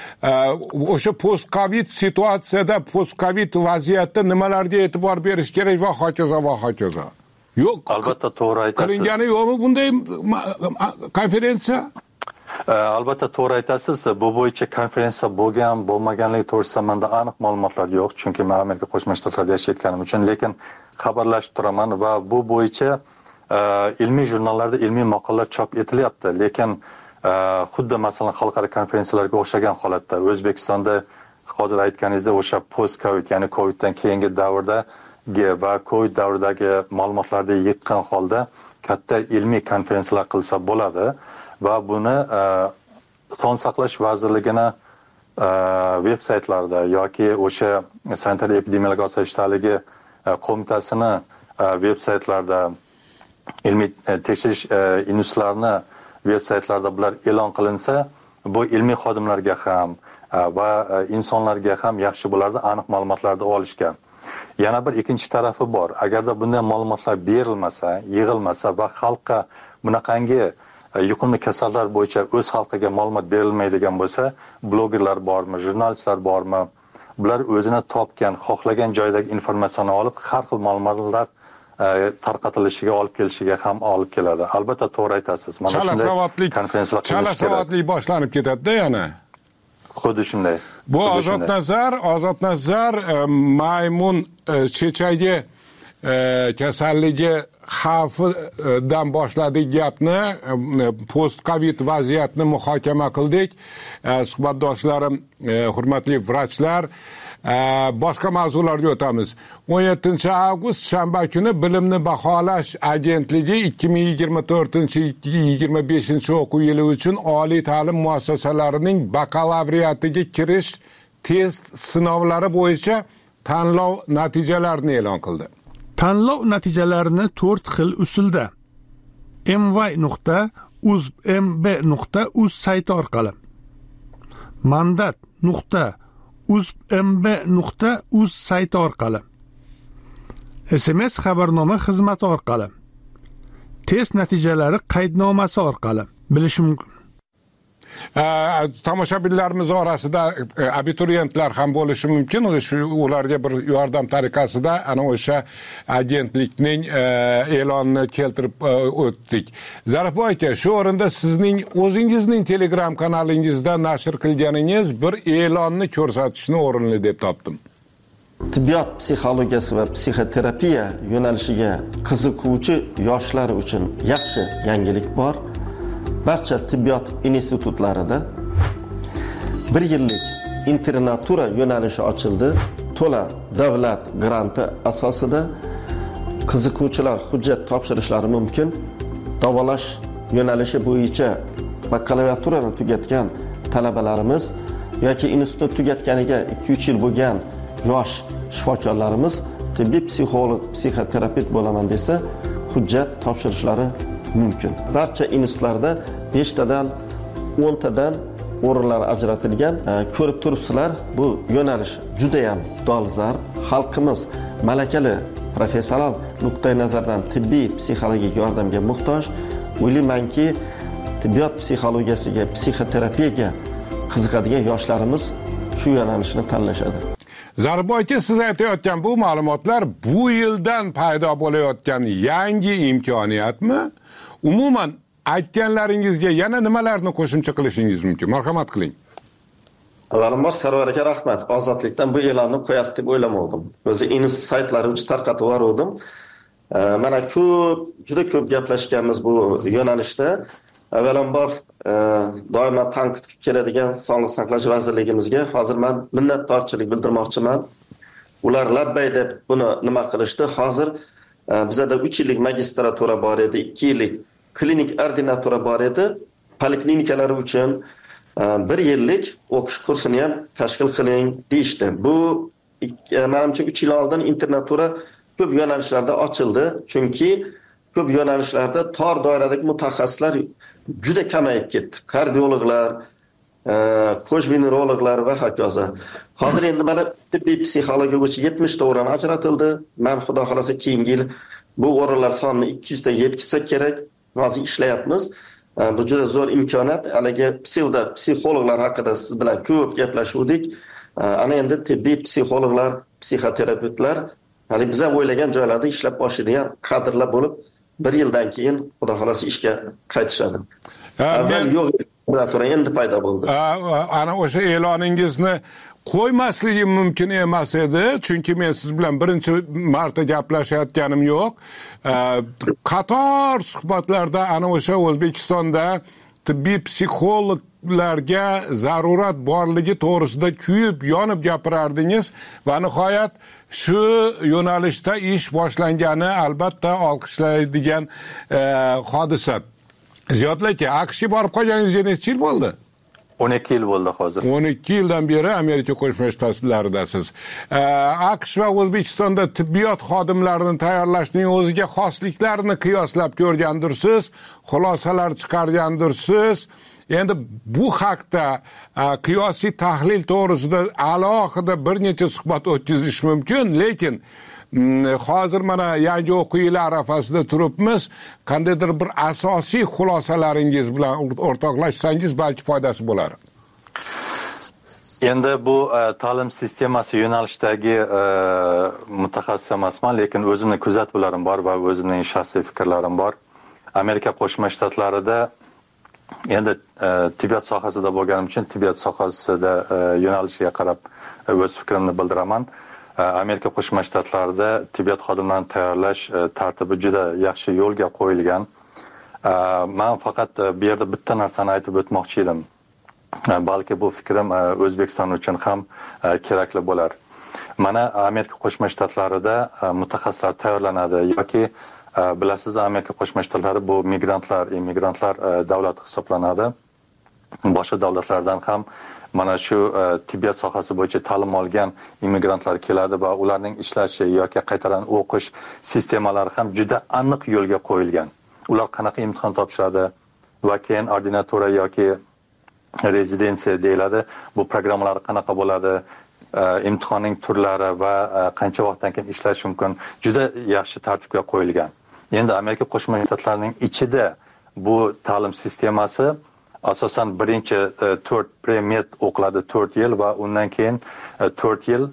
O'sha post-Covid situatsiyada, post-Covid vaziyatda nimalarga e'tibor berish kerak va hokazo. Yo'q, albatta to'g'ri aytasiz. Qilingani yo'qmi bunday konferensiya? Albatta to'g'ri aytasiz. Bu bo'yicha konferensiya bo'lmaganligi to'g'risida menda aniq ma'lumotlar yo'q, chunki men Amerika Qo'shma Shtatlarida yashayotganim uchun, lekin xabarlashib turaman va bu bo'yicha ilmiy jurnallarda ilmiy maqolalar chop etilyapti, lekin xuddi masalan xalqaro konferensiyalarga o'xshagan holatda O'zbekistonda hozir aytganingizdek o'sha post-Covid, ya'ni Coviddan keyingi davrdagi va Covid davridagi ma'lumotlarga yetgan holda katta ilmiy konferensiyalar qilsa bo'ladi. Va buni Sog'liqni saqlash vazirligini veb-saytlarida yoki o'sha sanitariya epidemiologik osoyishtaligi qo'mitasini veb-saytlarida, ilmiy tekshirish institutlarini veb-saytlarida bular e'lon qilinsa, bu ilmiy xodimlarga ham va insonlarga ham yaxshi bo'lardi aniq ma'lumotlarni olishga. Yana bir ikkinchi tarafi bor. Agarda bunday ma'lumotlar berilmasa, yig'ilmasa va xalqqa bunaqangi yuqumli kasalliklar bo'yicha o'z xalqiga ma'lumot berilmaydigan bo'lsa, blogerlar bormi, jurnalistlar bormi, bular o'zini topgan, xohlagan joydagi informatsiyani olib, har xil ma'lumotlar tarqatilishiga olib kelishiga ham olib keladi. Albatta to'g'ri aytasiz. Mana shunday konferensiyalar chala savodlik boshlanib ketadi-da yana. Xuddi shunday. Bu Ozod Nazar maymun chechagi kasalligi xavfidan boshladik gapni, post-Covid vaziyatni muhokama qildik. Suhbatdoshlarim, hurmatli vrachlar, boshqa mavzularga o'tamiz. 17-avgust shanba kuni Bilimni baholash agentligi 2024-25 o'quv yili uchun oliy ta'lim muassasalarining bakalavriatiga kirish test sinovlari bo'yicha tanlov natijalarini e'lon qildi. Tanlov natijalarini 4 xil usulda my.uzmb.uz sayti orqali, mandat.uzmb.uz sayti orqali, SMS xabarnoma xizmati orqali, test natijalari qaydnomasi orqali bilish mumkin. Tomoshabinlarimiz orasida abituriyentlar ham bo'lishi mumkin. Ularga bir yordam tariqasida ana o'sha agentlikning e'lonini keltirib o'tdik. Zarifboy aka, shu o'rinda sizning o'zingizning Telegram kanalingizda nashr qilganingiz bir e'lonni ko'rsatishni o'rinli deb topdim. Tibbiyot psixologiyasi va psixoterapiya yo'nalishiga qiziquvchi yoshlar uchun yaxshi yangilik bor. Barcha tibbiyot institutlarida 1 yillik internatura yo'nalishi ochildi. To'la davlat granti asosida qiziquvchilar hujjat topshirishlari mumkin. Davolash yo'nalishi bo'yicha bakalaviaturani tugatgan talabalarimiz yoki institut tugatganiga 2-3 yil bo'lgan yosh shifokorlarimiz tibbiy psixolog, psixoterapevt bo'laman desa hujjat topshirishlari mumkin. Barcha institutlarda 5 tadan 10 tadan o'rinlar ajratilgan. Ko'rib turibsizlar, bu yo'nalish juda ham dolzarb. Xalqimiz malakali professional nuqtai nazardan tibbiy psixologik yordamga muhtoj. O'ylaymanki, tibbiyot psixologiyasiga, psixoterapiyaga qiziqadigan yoshlarimiz shu yo'nalishni tanlashadi. Zarifboy aka, siz aytayotgan bu ma'lumotlar bu yildan paydo bo'layotgan yangi imkoniyatmi? Umuman aytganlaringizga yana nimalarni qo'shimcha qilishingiz mumkin? Marhamat qiling. Avvalambor Sarvar aka rahmat. Ozodlikdan bu e'lonni qo'yasiz deb o'ylamadim. O'zi institut saytlari uchun tarqatib yubordim. Mana juda ko'p gaplashganmiz bu yo'nalishda. Avvalambor doimo tanqid keladigan Sog'liqni saqlash vazirligimizga hozir men minnatdorchilik bildirmoqchiman. Ular labbay deb buni nima qilishdi? Hozir bizda 3 yillik magistratura bor edi, 2 yillik klinik ordinatura bor edi. Poliklinikalar uchun 1 yillik o'qish kursini ham tashkil qiling deyishdi. Bu menimcha 3 yil oldin internatura ko'p yo'nalishlarda ochildi, chunki ko'p yo'nalishlarda tor doiradagi mutaxassislar juda kamayib ketdi. Kardiologlar, ko'z venerologlar va hokazo. Hozir endi mana tibbiy psixologiya bo'yicha 70 ta o'rin ajratildi. Men xudo xolasa keyingi yil bu o'rinlar sonini 200 ta yetkazsak kerak. Hozir ishlayapmiz. Bu juda zo'r imkoniyat. Haligi psixologlar haqida siz bilan ko'p gaplashuvdik. Ana endi tibbiy psixologlar, psixoterapevtlar hali biz ham o'ylagan joylarda ishlab boshlaydigan kadrlar bo'lib 1 yildan keyin xudo xolasa ishga qaytishadi. Men yo'q endi paydo bo'ldi. Ana o'sha e'loningizni qo'ymasligim mumkin emas edi, chunki men siz bilan birinchi marta gaplashayotganim yo'q. Qator suhbatlarda ana o'sha O'zbekistonda tibbiy psixologlarga zarurat borligi to'g'risida kuyib, yonib gapirardingiz va nihoyat shu yo'nalishda ish boshlangani albatta olqishlaydigan hodisa. Ziyodlar aka, AQShga borib qolganingizga necha yil bo'ldi? 12 yil bo'ldi hozir. 12 yildan beri Amerika Qo'shma Shtatlaridasiz. AQSh va O'zbekistonda tibbiyot xodimlarini tayyorlashning o'ziga xosliklarini qiyoslab ko'rgandirsiz, xulosalar chiqargandirsiz. Endi bu haqda qiyosiy tahlil to'g'risida alohida bir necha suhbat o'tkazish mumkin, lekin hozir mana yangi o'quv yili arafasida turibmiz. Qandaydir bir asosiy xulosalaringiz bilan o'rtoqlashsangiz balki foydasi bo'lar. Endi bu ta'lim sistemasi yo'nalishidagi mutaxassis emasman, lekin o'zimning kuzatuvlarim bor va o'zimning shaxsiy fikrlarim bor. Amerika Qo'shma Shtatlarida endi tibbiyot sohasida bo'lganim uchun tibbiyot sohasida yo'nalishiga qarab o'z fikrimni bildiraman. Amerika Qo'shma Shtatlarida tibbiyot xodimlarini tayyorlash tartibi juda yaxshi yo'lga qo'yilgan. Men faqat bu yerda bitta narsani aytib o'tmoqchi edim. Balki bu fikrim O'zbekiston uchun ham kerakli bo'lar. Mana Amerika Qo'shma Shtatlarida mutaxassislar tayyorlanadi yoki bilasiz, Amerika Qo'shma Shtatlari bu immigrantlar davlati hisoblanadi. Boshqa davlatlardan ham mana shu tibbiyot sohasi bo'yicha ta'lim olgan immigrantlar keladi va ularning ishlashi yoki qaytadan o'qish sistemalari ham juda aniq yo'lga qo'yilgan. Ular qanaqa imtihon topshiradi va keyin ordinatura yoki rezidensiya deyiladi. Bu programmalar qanaqa bo'ladi, imtihonning turlari va qancha vaqtdan keyin ishlash mumkin, juda yaxshi tartibga qo'yilgan. Endi Amerika Qo'shma Shtatlarining ichida bu ta'lim sistemasi asosan birinchi 4 premed o'qiladi 4 yil va undan keyin 4 yil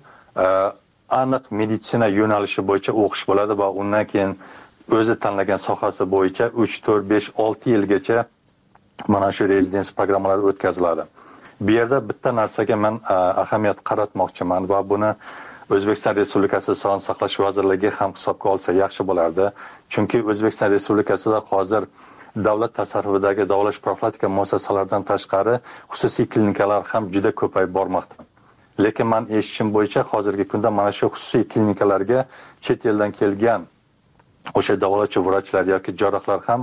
aniq meditsina yo'nalishi bo'yicha o'qish bo'ladi va undan keyin o'zi tanlagan sohasi bo'yicha 3, 4, 5, 6 yilgacha mana shu rezidensiya programmalari o'tkaziladi. Bu yerda bitta narsaga men ahamiyat qaratmoqchiman va buni O'zbekiston Respublikasi Sog'liqni saqlash vazirligi ham hisobga olsa yaxshi bo'lardi. Chunki O'zbekiston Respublikasida hozir davlat tasarrufidagi davolash profilaktika muassasalaridan tashqari xususiy klinikalar ham juda ko'payib bormoqda. Lekin men eshitishim bo'yicha hozirgi kunda mana shu xususiy klinikalarga chet eldan kelgan o'sha davolovchi vrachlar yoki jarrohlar ham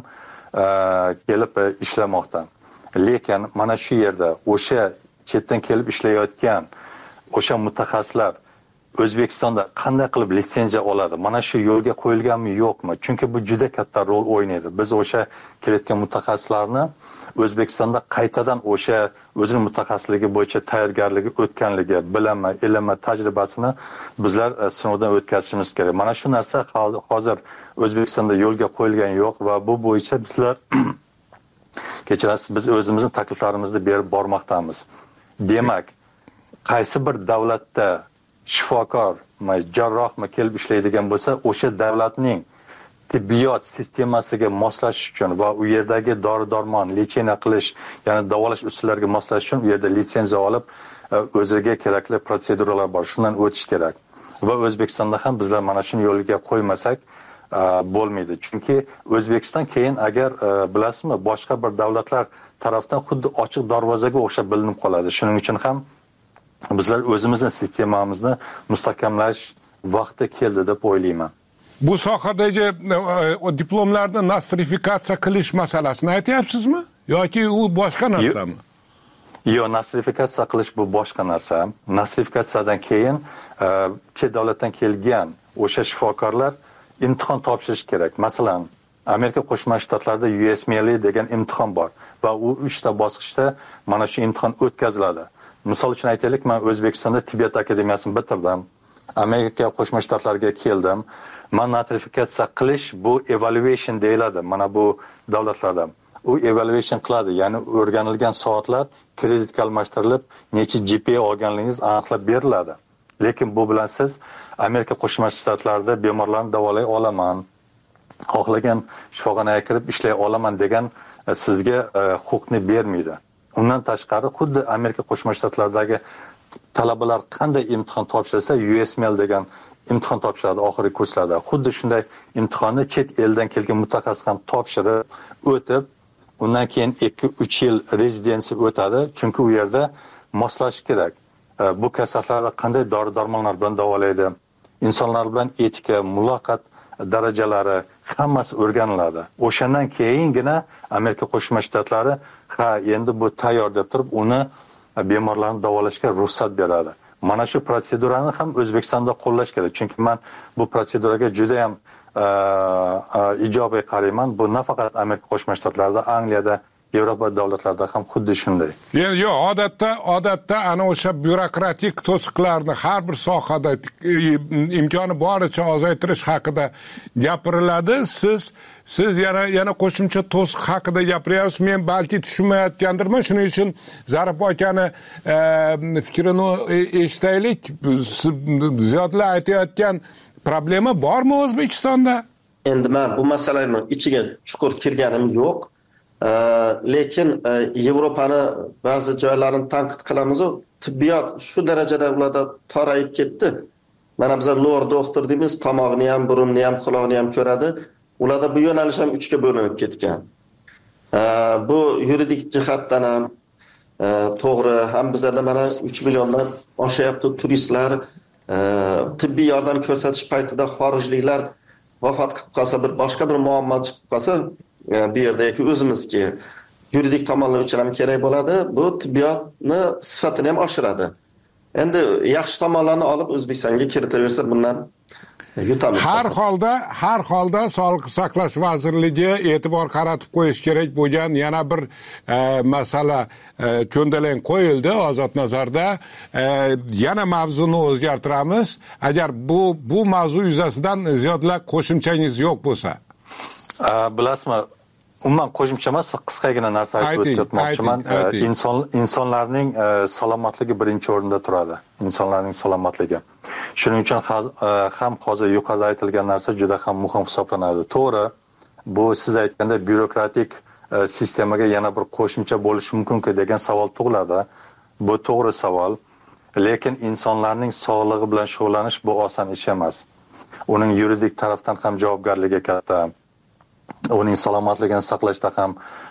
kelib ishlamoqda. Lekin mana shu yerda o'sha chetdan kelib ishlayotgan o'sha mutaxassislar O'zbekistonda qanday qilib litsenziya oladi? Mana shu yo'lga qo'yilganmi, yo'qmi? Chunki bu juda katta rol o'ynaydi. Biz o'sha kelayotgan mutaxassislarni O'zbekistonda qaytadan o'sha o'zining mutaxassisligi bo'yicha tayyorgarligi o'tganligi, bilimi, ilmi, tajribasini bizlar sinovdan o'tkazishimiz kerak. Mana shu narsa hozir O'zbekistonda yo'lga qo'yilgan yo'q va bu bo'yicha bizlar kechirasiz, biz o'zimizning takliflarimizni berib bormoqdamiz. Demak, qaysi bir davlatda shifokormi, jarrohmi kelib ishlaydigan bo'lsa, o'sha davlatning tibbiyot sistemasiga moslashish uchun va u yerdagi dori-darmon, lecheniya qilish, ya'ni davolash usullariga moslashish uchun u yerda litsenziya olib, o'ziga kerakli protseduralar bor, shundan o'tish kerak. Va O'zbekistonda ham bizlar mana shuni yo'lga qo'ymasak bo'lmaydi. Chunki O'zbekiston keyin agar bilasizmi, boshqa bir davlatlar tarafdan xuddi ochiq darvozaga o'xshab bilinib qoladi. Shuning uchun ham bizlar o'zimizning sistemamizni mustahkamlash vaqti keldi deb o'ylayman. Bu sohadagi diplomlarni nostrifikatsiya qilish masalasini aytyapsizmi yoki u boshqa narsami? Yo'q, nostrifikatsiya qilish bu boshqa narsa. Nostrifikatsiyadan keyin chet davlatdan kelgan o'sha shifokorlar imtihon topshirish kerak. Masalan, Amerika Qo'shma Shtatlarida USMLE degan imtihon bor va u 3 ta bosqichda mana shu imtihon o'tkaziladi. Misol uchun aytaylik, men O'zbekistonda tibbiyot akademiyasini bitirdim. Amerika Qo'shma Shtatlariga keldim. Men nostrifikatsiya qilish bu evaluation deyiladi. Mana bu davlatlarda u evaluation qiladi, ya'ni o'rganilgan soatlar kreditga almashtirilib, necha GPA olganligingiz aniqlab beriladi. Lekin bu bilan siz Amerika Qo'shma Shtatlarida bemorlarni davolay olaman, xohlagan shifoxonaga kirib ishlay olaman degan sizga huquqni bermaydi. Undan tashqari xuddi Amerika Qo'shma Shtatlaridagi talabalar qanday imtihon topshirsa, USMLE degan imtihon topshiradi oxirgi kurslarda. Xuddi shunday imtihonni chet eldan kelgan mutaxassis ham topshirib, o'tib, undan keyin 2-3 yil rezidensiya o'tadi, chunki u yerda moslashish kerak. Bu kasalliklarni qanday dori-darmonlar bilan davolaydi, insonlar bilan etika, muloqot darajalari hammasi o'rganiladi. O'shandan keyingina Amerika Qo'shma Shtatlari endi bu tayyor deb turib, uni bemorlarni davolashga ruxsat beradi. Mana shu protsedurani ham O'zbekistonda qo'llash kerak. Chunki men bu protseduraga juda ham ijobiy qarayman. Bu nafaqat Amerika Qo'shma Shtatlarida, Angliyada, Yevropa davlatlarida ham xuddi shunday. Yo'q, odatda ana o'sha byurokratik to'siqlarni har bir sohada imkoni boricha ozaytirish haqida gapiriladi. Siz yana qo'shimcha to'siq haqida gapiryapsiz. Men balki tushunmayotgandirman. Shuning uchun Zarif akani fikrini eshitaylik. Ziyodlar aytayotgan problema bormi O'zbekistonda? Endi men bu masalaning ichiga chuqur kirganim yo'q. Lekin Yevropani ba'zi joylarini tanqid qilamiz, tibbiyot shu darajada ularda torayib ketdi. Mana biz lor doktor deymiz, tomog'ini ham, burunni ham, quloqni ham ko'radi. Ularda bu yo'nalish ham 3 ga bo'linib ketgan. Bu yuridik jihatdan ham to'g'ri, ham bizda mana 3 milliondan oshyapti turistlar, tibbiy yordam ko'rsatish paytida xorijliklar vafot qilib qolsa, boshqa bir muammo chiqib qolsa, bu yerdagi o'zimizga yuridik tomonlar uchun ham kerak bo'ladi. Bu tibbiyotni sifatini ham oshiradi. Endi yaxshi tomonlarni olib O'zbekistonga kiritaversa, bundan yutamiz. Har holda Sog'liqni saqlash vazirligi e'tibor qaratib qo'yish kerak bo'lgan yana bir masala cho'ndalang qo'yildi Ozod nazarda. Yana mavzuni o'zgartiramiz. Agar bu mavzu yuzasidan ziyodroq qo'shimchangiz yo'q bo'lsa. Bilasizmi, umuman qo'shimcha emas, qisqagina narsa aytib o'tmoqchiman. Insonlarning salomatligi birinchi o'rinda turadi. Insonlarning salomatligi. Shuning uchun ham hozir yuqorida aytilgan narsa juda ham muhim hisoblanadi. To'g'ri, bu siz aytganda byurokratik sistemaga yana bir qo'shimcha bo'lishi mumkin-ku degan savol tug'iladi. Bu to'g'ri savol, lekin insonlarning sog'lig'i bilan shug'ullanish bu oson ish emas. Uning yuridik tarafdan ham javobgarligi katta. Uning salomatligini saqlashda ham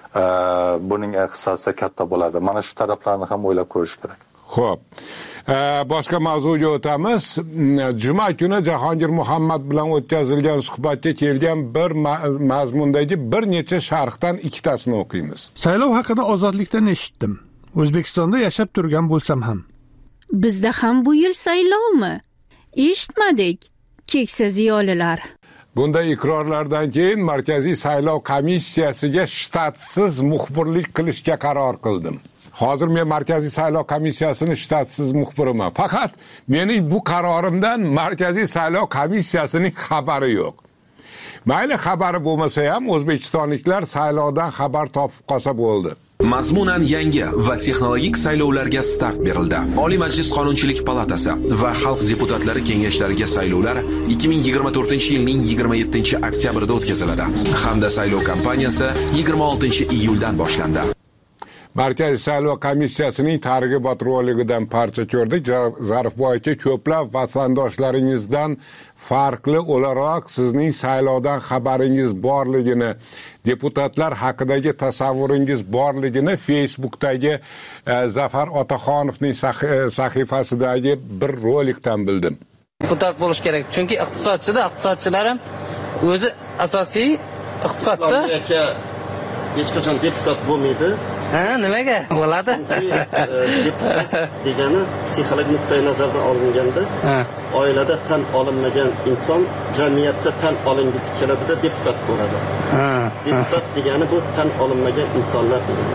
buning hissasi katta bo'ladi. Mana shu taraflarni ham o'ylab ko'rish kerak. Xo'p. Boshqa mavzuga o'tamiz. Juma kuni Jahongir Muhammad bilan o'tkazilgan suhbatga kelgan bir mazmundagi bir necha sharhdan ikkitasini o'qiymiz. Saylov haqida Ozodlikdan eshitdim. O'zbekistonda yashab turgan bo'lsam ham. Bizda ham bu yil saylovmi? Eshitmadik. Keksa ziyolilar. Bunday iqrorlardan keyin Markaziy saylov komissiyasiga shtatsiz muxbirlik qilishga qaror qildim. Hozir men Markaziy saylov komissiyasining shtatsiz muxbiriman. Faqat mening bu qarorimdan Markaziy saylov komissiyasining xabari yo'q. Mayli xabari bo'lmasa ham o'zbekistonliklar saylovdan xabar topib qolsa bo'ldi. Mazmunan yangi va texnologik saylovlarga start berildi. Oliy Majlis Qonunchilik palatasi va Xalq deputatlari kengashlariga saylovlar 2024-yilning 27-oktyabrida o'tkaziladi. Hamda saylov kampaniyasi 26-iyuldan boshlandi. Markaziy saylov komissiyasining targ'ibot roligidan parcha ko'rdik. Zarifboy aka, ko'plab vatandoshlaringizdan farqli o'laroq sizning saylovdan xabaringiz borligini, deputatlar haqidagi tasavvuringiz borligini Facebookdagi Zafar Otaxonovning sahifasidagi bir rolikdan bildim. Deputat bo'lish kerak, chunki iqtisodchilar ham o'zi asosiy iqtisodda hech qachon deputat bo'lmaydi. Nimaga? Bo'ladi. Deputat degani psixologik nuqtai nazardan olinganda, oilada tan olinmagan inson jamiyatda tan olingisi keladida deputat bo'ladi. Deputat degani bu tan olinmagan insonlar degani.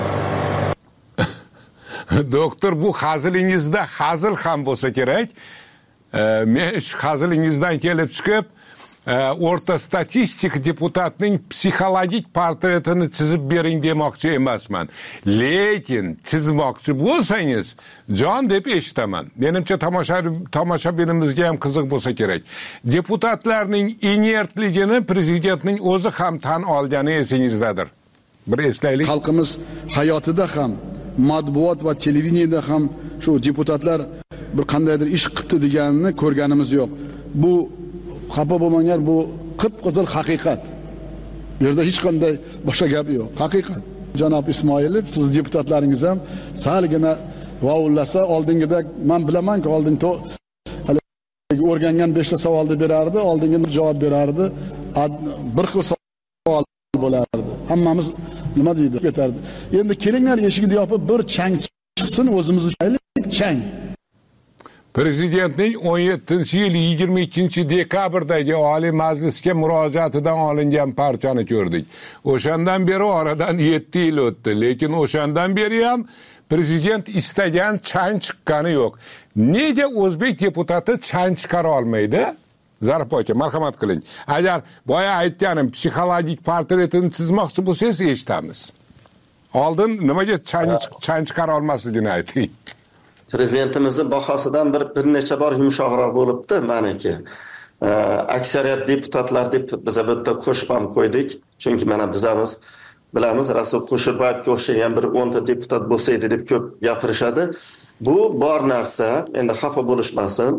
Doktor, bu hazilingizda hazil ham bo'lsa kerak. Men shu hazilingizdan kelib chiqib o'rta statistik deputatning psixologik portretini chizib bering demoqchi emasman. Lekin chizmoqchi bo'lsangiz, jon deb eshitaman. Menimcha tomoshabinimizga ham qiziq bo'lsa kerak. Deputatlarning inertligini prezidentning o'zi ham tan olgani esingizdadir. Bir eslaylik. Xalqimiz hayotida ham, matbuot va televideniyada ham shu deputatlar bir qandaydir ish qilibdi deganini ko'rganimiz yo'q. Bu xafa bo'lmanglar, bu qip-qizil haqiqat. Bu yerda hech qanday boshqa gap yo'q. Haqiqat. Janob Ismoilov, siz deputatlaringiz ham salgina vovullasa, oldingida men bilamanki, oldin o'rgangan 5 ta savolni berardi, oldinga javob berardi. Bir xil savol bo'lardi. Hammamiz nima deydi, ketardi. Endi kelinglar eshigini yopib bir chang chiqsin, o'zimiz uchun chang. Prezidentning 17-yil 22-dekabrdagi Oliy Majlisga murojaatidan olingan parchani ko'rdik. O'shandan beri oradan 7 yil o'tdi, lekin o'shandan beri ham prezident istagan chang chiqqani yo'q. Nega o'zbek deputati chang chiqara olmaydi? Zarif aka, marhamat qiling. Agar boya aytganim psixologik portretini chizmoqchi bo'lsangiz eshitamiz. Oldin nimaga chang chiqara olmasligini ayting. Prezidentimizning bahosidan bir necha bor yumshoqroq bo'libdi meniki. Aksariyat deputatlar deb biz bu yerda qo'shib ham qo'ydik. Chunki mana bizamiz bilamiz, Rasul Qo'shirboyevga o'xshagan bir 10 ta deputat bo'lsa edi deb ko'p gapirishadi. Bu bor narsa, endi xafa bo'lishmasin.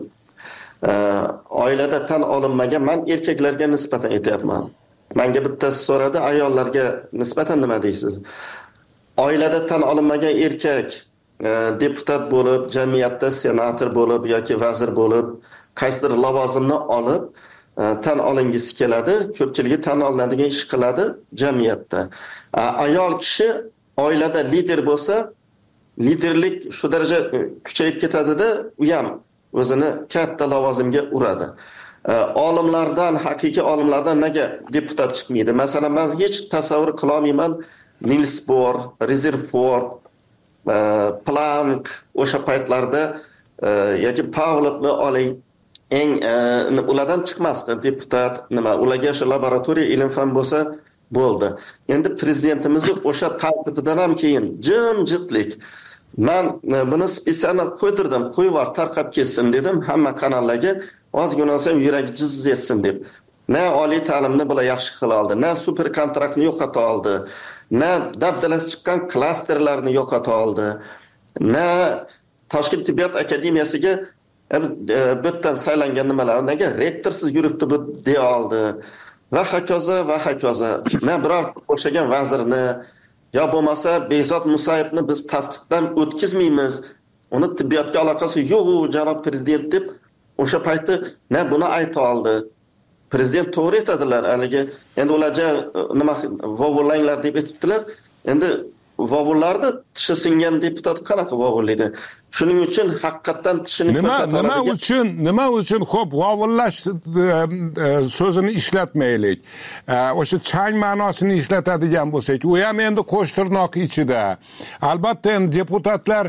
Oilada tan olinmagan, men erkaklarga nisbatan aytyapman. Menga bittasi so'radi, ayollarga nisbatan nima deysiz? Oilada tan olinmagan erkak deputat bo'lib, jamiyatda senator bo'lib yoki vazir bo'lib, qaysidir lavozimni olib tan olingisi keladi, ko'pchiligi tan olinadigan ish qiladi jamiyatda. Ayol kishi oilada lider bo'lsa, liderlik shu daraja kuchayib ketadi-da, u ham o'zini katta lavozimga uradi. Olimlardan, haqiqiy olimlardan nega deputat chiqmaydi? Masalan, men hech tasavvur qila olmayman Niels Bohr, Rutherford, Planck o'sha paytlarda yoki Pavlovni oling, ulardan chiqmasdi deputat, ularga shu laboratoriya ilm fan bo'lsa bo'ldi. Endi prezidentimizni o'sha tanqididan ham keyin jimjitlik. Men buni spesial qo'ydirdim, qo'yib tarqab ketsin dedim hamma kanallarga, ozgina ham yuragi jiz etsin deb. Na oliy ta'limni bular yaxshi qila oldi, na super kontraktni yo'qota oldi, na dabdalasi chiqqan klasterlarni yo'qota oldi, na Toshkent tibbiyot akademiyasiga bittan saylangan nimalar, nega rektorsiz yuribdi bu deya oldi. Va hokazo. Na biror o'xshagan vazirni yo bo'lmasa Behzod Musayevni biz tasdiqdan o'tkazmaymiz. Uni tibbiyotga aloqasi yo'q, janob prezident deb o'sha paytda na buni ayta oldi. Prezident to'g'ri aytadilar, haligi endi ularga nima vovulanglar deb aytibdilar. Endi vovullarni tishi singan deputat qanaqa vovullaydi? Shuning uchun haqiqatan tishini nima uchun xo'p vovullash so'zini ishlatmaylik. O'sha chang ma'nosini ishlatadigan bo'lsak, u ham endi qo'shtirnoq ichida. Albatta endi deputatlar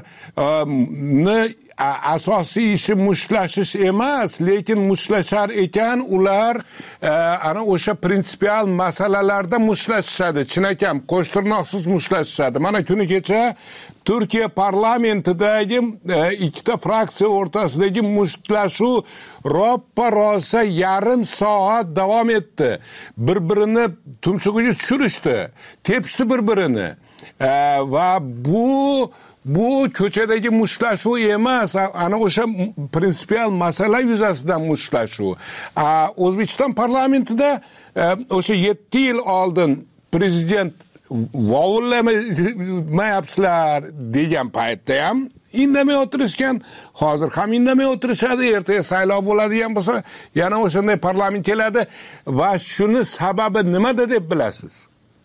asosiy ishi mushlashish emas, lekin mushlashar ekan ular ana o'sha prinsipial masalalarda mushtlashishadi. Chinakam qo'shtirnoqsiz mushtlashishadi. Mana kuni kecha Turkiya parlamentidagi ikkita fraksiya o'rtasidagi mushtlashuv roppa-rosa yarim soat davom etdi. Bir-birini tumshug'iga tushirishdi, tepishdi bir-birini. Va bu ko'chadagi mushlashuv emas, ana o'sha prinsipial masala yuzasidan mushlashuv. O'zbekiston parlamentida o'sha 7 yil oldin prezident vovullamayapsizlar degan paytda ham indamay o'tirishgan, hozir ham indamay o'tirishadi, ertaga saylov bo'ladigan bo'lsa yana o'shanday parlament keladi va shuni sababi nimada deb bilasiz?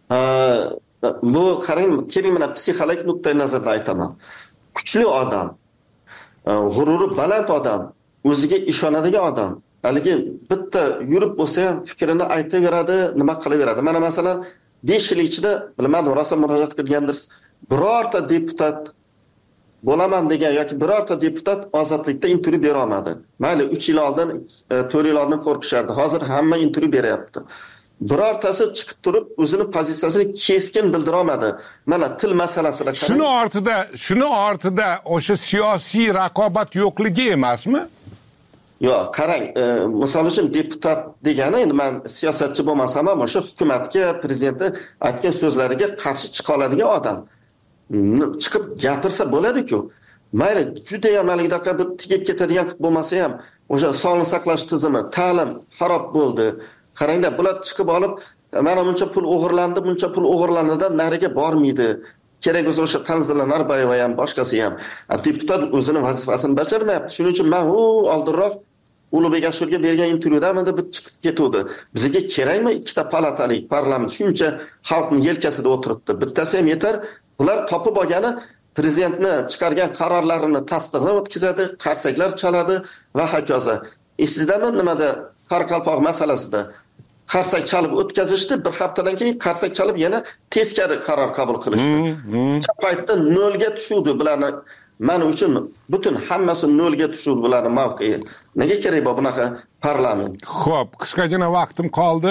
Bu qarang, keling mana psixologik nuqtai nazardan aytaman. Kuchli odam, g'ururi baland odam, o'ziga ishonadigan odam, haligi bitta yurib bo'lsa ham fikrini aytaveradi, nima qilaveradi. Mana masalan 5 yil ichida, bilmadim, rosa murojaat qilgandirsiz, birorta deputat bo'laman degan yoki birorta deputat ozodlikda intervyu bera olmadi. Mayli 3 yil oldin, 4 yil oldin qo'rqishardi. Hozir hamma intervyu beryapti. Birortasi chiqib turib o'zini pozitsiyasini keskin bildira olmadi. Mana til masalasida shuni ortida o'sha siyosiy raqobat yo'qligi emasmi? Yo'q, qarang, misol uchun deputat degani, endi men siyosatchi bo'lmasam ham o'sha hukumatga, prezidentni aytgan so'zlariga qarshi chiqa oladigan odam chiqib gapirsa bo'ladi-ku. Mayli, juda ham haligidaqa bir tegib ketadigan bo'lmasa ham, o'sha sog'liqni saqlash tizimi, ta'lim xarob bo'ldi. Qaranglar, bular chiqib olib, mana buncha pul o'g'irlandi, buncha pul o'g'irlanadidan nariga bormaydi. Kerak bo'lsa o'sha Tanzila Narbayeva ham, boshqasi ham. Deputat o'zining vazifasini bajarmayapti. Shuning uchun men oldinroq Ulug'bek Ashurga bergan intervyuda menda bir chiqib ketdi. Bizga kerakmi ikkita palatali parlament? Shuncha xalqning yelkasida o'tiribdi. Bittasi ham yetar. Bular topib olgani prezidentni chiqargan qarorlarini tasdiqlab o'tkazadi, qarsaklar chaladi va hokazo. Sizdami nimada Qoraqalpoq masalasida qarsak chalib o'tkazishdi, bir haftadan keyin qarsak chalib yana teskari qaror qabul qilishdi. O'sha paytda nolga tushdi bularni. Men uchun butun hammasi nolga tushdi bularning mavqei. Nega kerak bu bunaqa parlament? Xo'p, qisqagina vaqtim qoldi.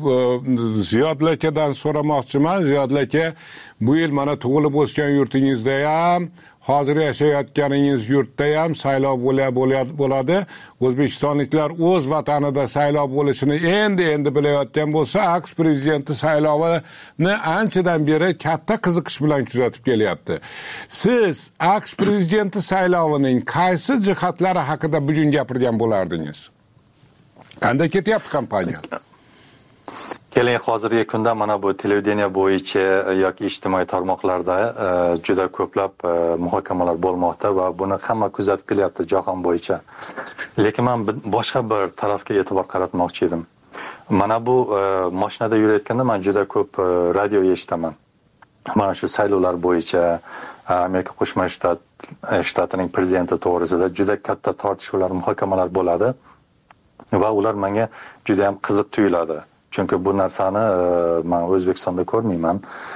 Ziyod akadan so'ramoqchiman. Ziyod aka, bu yil mana tug'ilib o'sgan yurtingizda ham, hozir yashayotganingiz yurtda ham saylov bo'ladi. O'zbekistonliklar o'z vatanida saylov bo'lishini endi bilayotgan bo'lsa, aqsh prezidenti saylovini anchadan beri katta qiziqish bilan kuzatib kelyapti. Siz aqsh prezidenti saylovining qaysi jihatlari haqida bugun gapirgan bo'lardingiz? Qanday ketyapti kampaniya? Keling, hozirgi kunda mana bu televideniya bo'yicha yoki ijtimoiy tarmoqlarda juda ko'plab muhokamalar bo'lmoqda va buni hamma kuzatib kelyapti jahon bo'yicha. Lekin men boshqa bir tarafga e'tibor qaratmoqchi edim. Mana bu mashinada yurayotganda men juda ko'p radio eshitaman. Mana shu saylovlar bo'yicha Amerika Qo'shma Shtatining prezidenti to'g'risida juda katta tortishuvlar, muhokamalar bo'ladi va ular menga juda ham qiziq tuyuladi. Chunki bu narsani men O'zbekistonda ko'rmayman.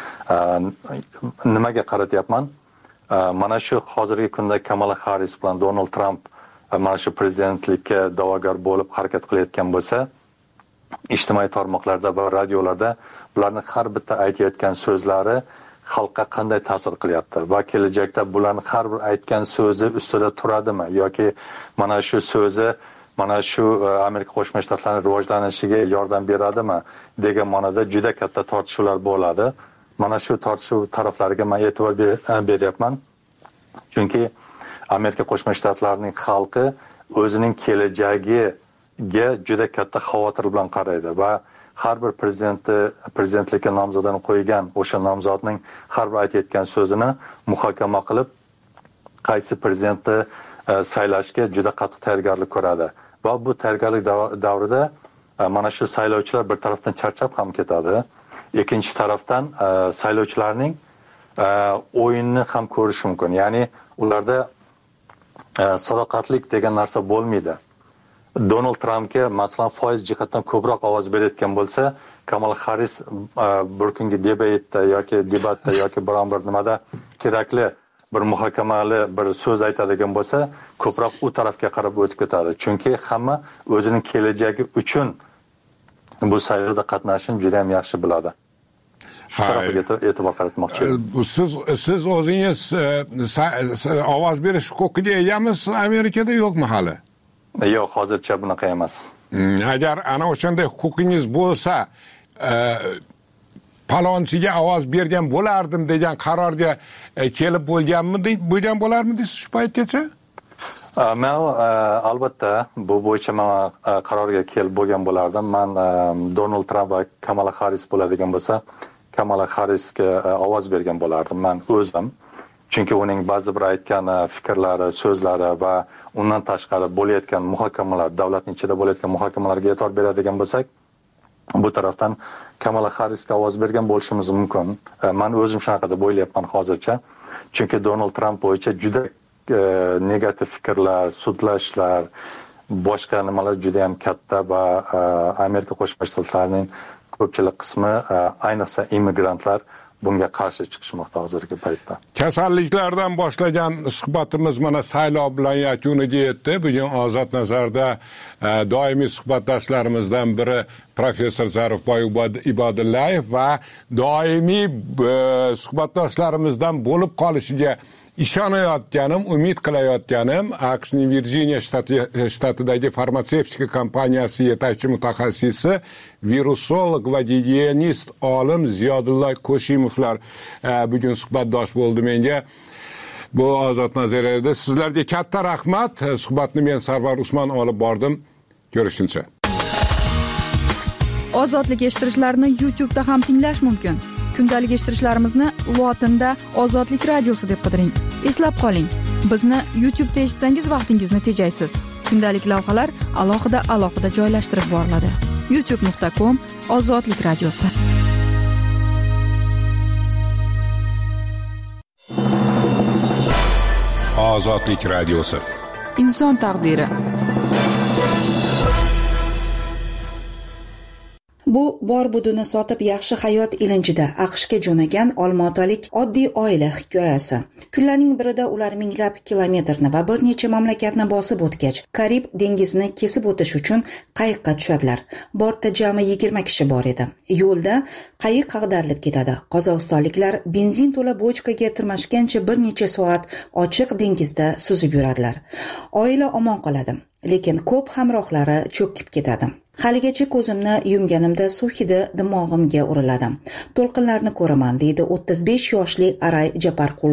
Nimaga qaratyapman? Mana shu hozirgi kunda Kamala Harris bilan Donald Trump mana shu prezidentlikka da'vogar bo'lib harakat qilayotgan bo'lsa, ijtimoiy tarmoqlarda va radiolarda bularning har bitta aytayotgan so'zlari xalqqa qanday ta'sir qilyapti va kelajakda bularning har bir aytgan so'zi ustida turadimi yoki mana shu so'zi mana shu Amerika Qo'shma Shtatlarining rivojlanishiga yordam beradimi degan ma'noda juda katta tortishuvlar bo'ladi. Mana shu tortishuv taraflariga men e'tibor beryapman. Chunki Amerika Qo'shma Shtatlarining xalqi o'zining kelajagiga juda katta xavotir bilan qaraydi va har bir prezidentlikka nomzodini qo'ygan o'sha nomzodning har bir aytayotgan so'zini muhokama qilib qaysi prezidentni saylashga juda qattiq tayyorgarlik ko'radi. Va bu tayyorgarlik davrida mana shu saylovchilar bir tarafdan charchab ham ketadi. Ikkinchi tarafdan saylovchilarning o'yinni ham ko'rish mumkin. Ya'ni ularda sadoqatlik degan narsa bo'lmaydi. Donald Trumpga masalan foiz jihatdan ko'proq ovoz berayotgan bo'lsa, Kamala Harris bir kungi debatda yoki biron bir nimada kerakli bir muhokamali bir so'z aytadigan bo'lsa, ko'proq u tarafga qarab o'tib ketadi. Chunki hamma o'zining kelajagi uchun bu saylovda qatnashishni juda ham yaxshi biladi. E'tibor qaratmoqchi. Siz o'zingiz ovoz berish huquqiga egamiz Amerikada yo'qmi hali? Yo'q, hozircha bunaqa emas. Agar ana o'shanday huquqingiz bo'lsa, palonchiga ovoz bergan bo'lardim degan qarorga kelib bo'lgan bo'larmidingiz shu paytgacha? Men albatta bu bo'yicha men qarorga kelib bo'lgan bo'lardim. Men Donald Trump va Kamala Harris bo'ladigan bo'lsa, Kamala Harrisga ovoz bergan bo'lardim men o'zim. Chunki uning ba'zi bir aytgan fikrlari, so'zlari va undan tashqari bo'layotgan muhokamalar, davlatning ichida bo'layotgan muhokamalarga e'tibor beradigan bo'lsak, bu tarafdan Kamala Harrisga ovoz bergan bo'lishimiz mumkin. Men o'zim shunaqa deb o'ylayapman hozircha. Chunki Donald Trump bo'yicha juda negativ fikrlar, sudlashlar, boshqa nimalar juda ham katta va Amerika Qo'shma Shtatlarining ko'pchilik qismi, ayniqsa immigrantlar bunga qarshi chiqishmoqda hozirgi paytda. Kasalliklardan boshlagan suhbatimiz mana saylov bilan yakuniga yetdi. Bugun Ozod Nazarda doimiy suhbatdoshlarimizdan biri professor Zarifboy Ibodullayev va doimiy suhbatdoshlarimizdan bo'lib qolishiga ishonayotganim, umid qilayotganim AQShning Virjiniya shtatidagi farmatsevtika kompaniyasi yetakchi mutaxassisi, virusolog va gigiyenist olim Ziyodulla Qo'shimovlar bugun suhbatdosh bo'ldi menga. Bu Ozod nazariyada sizlarga katta rahmat. Suhbatni men Sarvar Usmon olib bordim. Ko'rishguncha. Ozodlik eshittirishlarni YouTube'da ham tinglash mumkin. Kundalik eshittirishlarimizni lotinda Ozodlik radiosi deb qidiring. Eslab qoling, bizni YouTube'da eshitsangiz vaqtingizni tejaysiz. Kundalik lavhalar alohida joylashtirib boriladi. youtube.com/Ozodlik radiosi. Ozodlik radiosi. Inson taqdiri. Bu bor buduni sotib yaxshi hayot ilinjida AQShga jo'nagan olmaotalik oddiy oila hikoyasi. Kunlarning birida ular minglab kilometrni va bir necha mamlakatni bosib o'tgach, Karib dengizini kesib o'tish uchun qayiqqa tushadilar. Bortda jami 20 kishi bor edi. Yo'lda qayiq ag'darilib ketadi. Qozog'istonliklar benzin to'la bochkaga tirmashgancha bir necha soat ochiq dengizda suzib yuradilar. Oila omon qoladi, lekin ko'p hamrohlari cho'kib ketadi. Haligacha ko'zimni yumganimda suv hidi dimog'imga uriladi. To'lqinlarni ko'raman, deydi 35 yoshli Aray Japarqulova.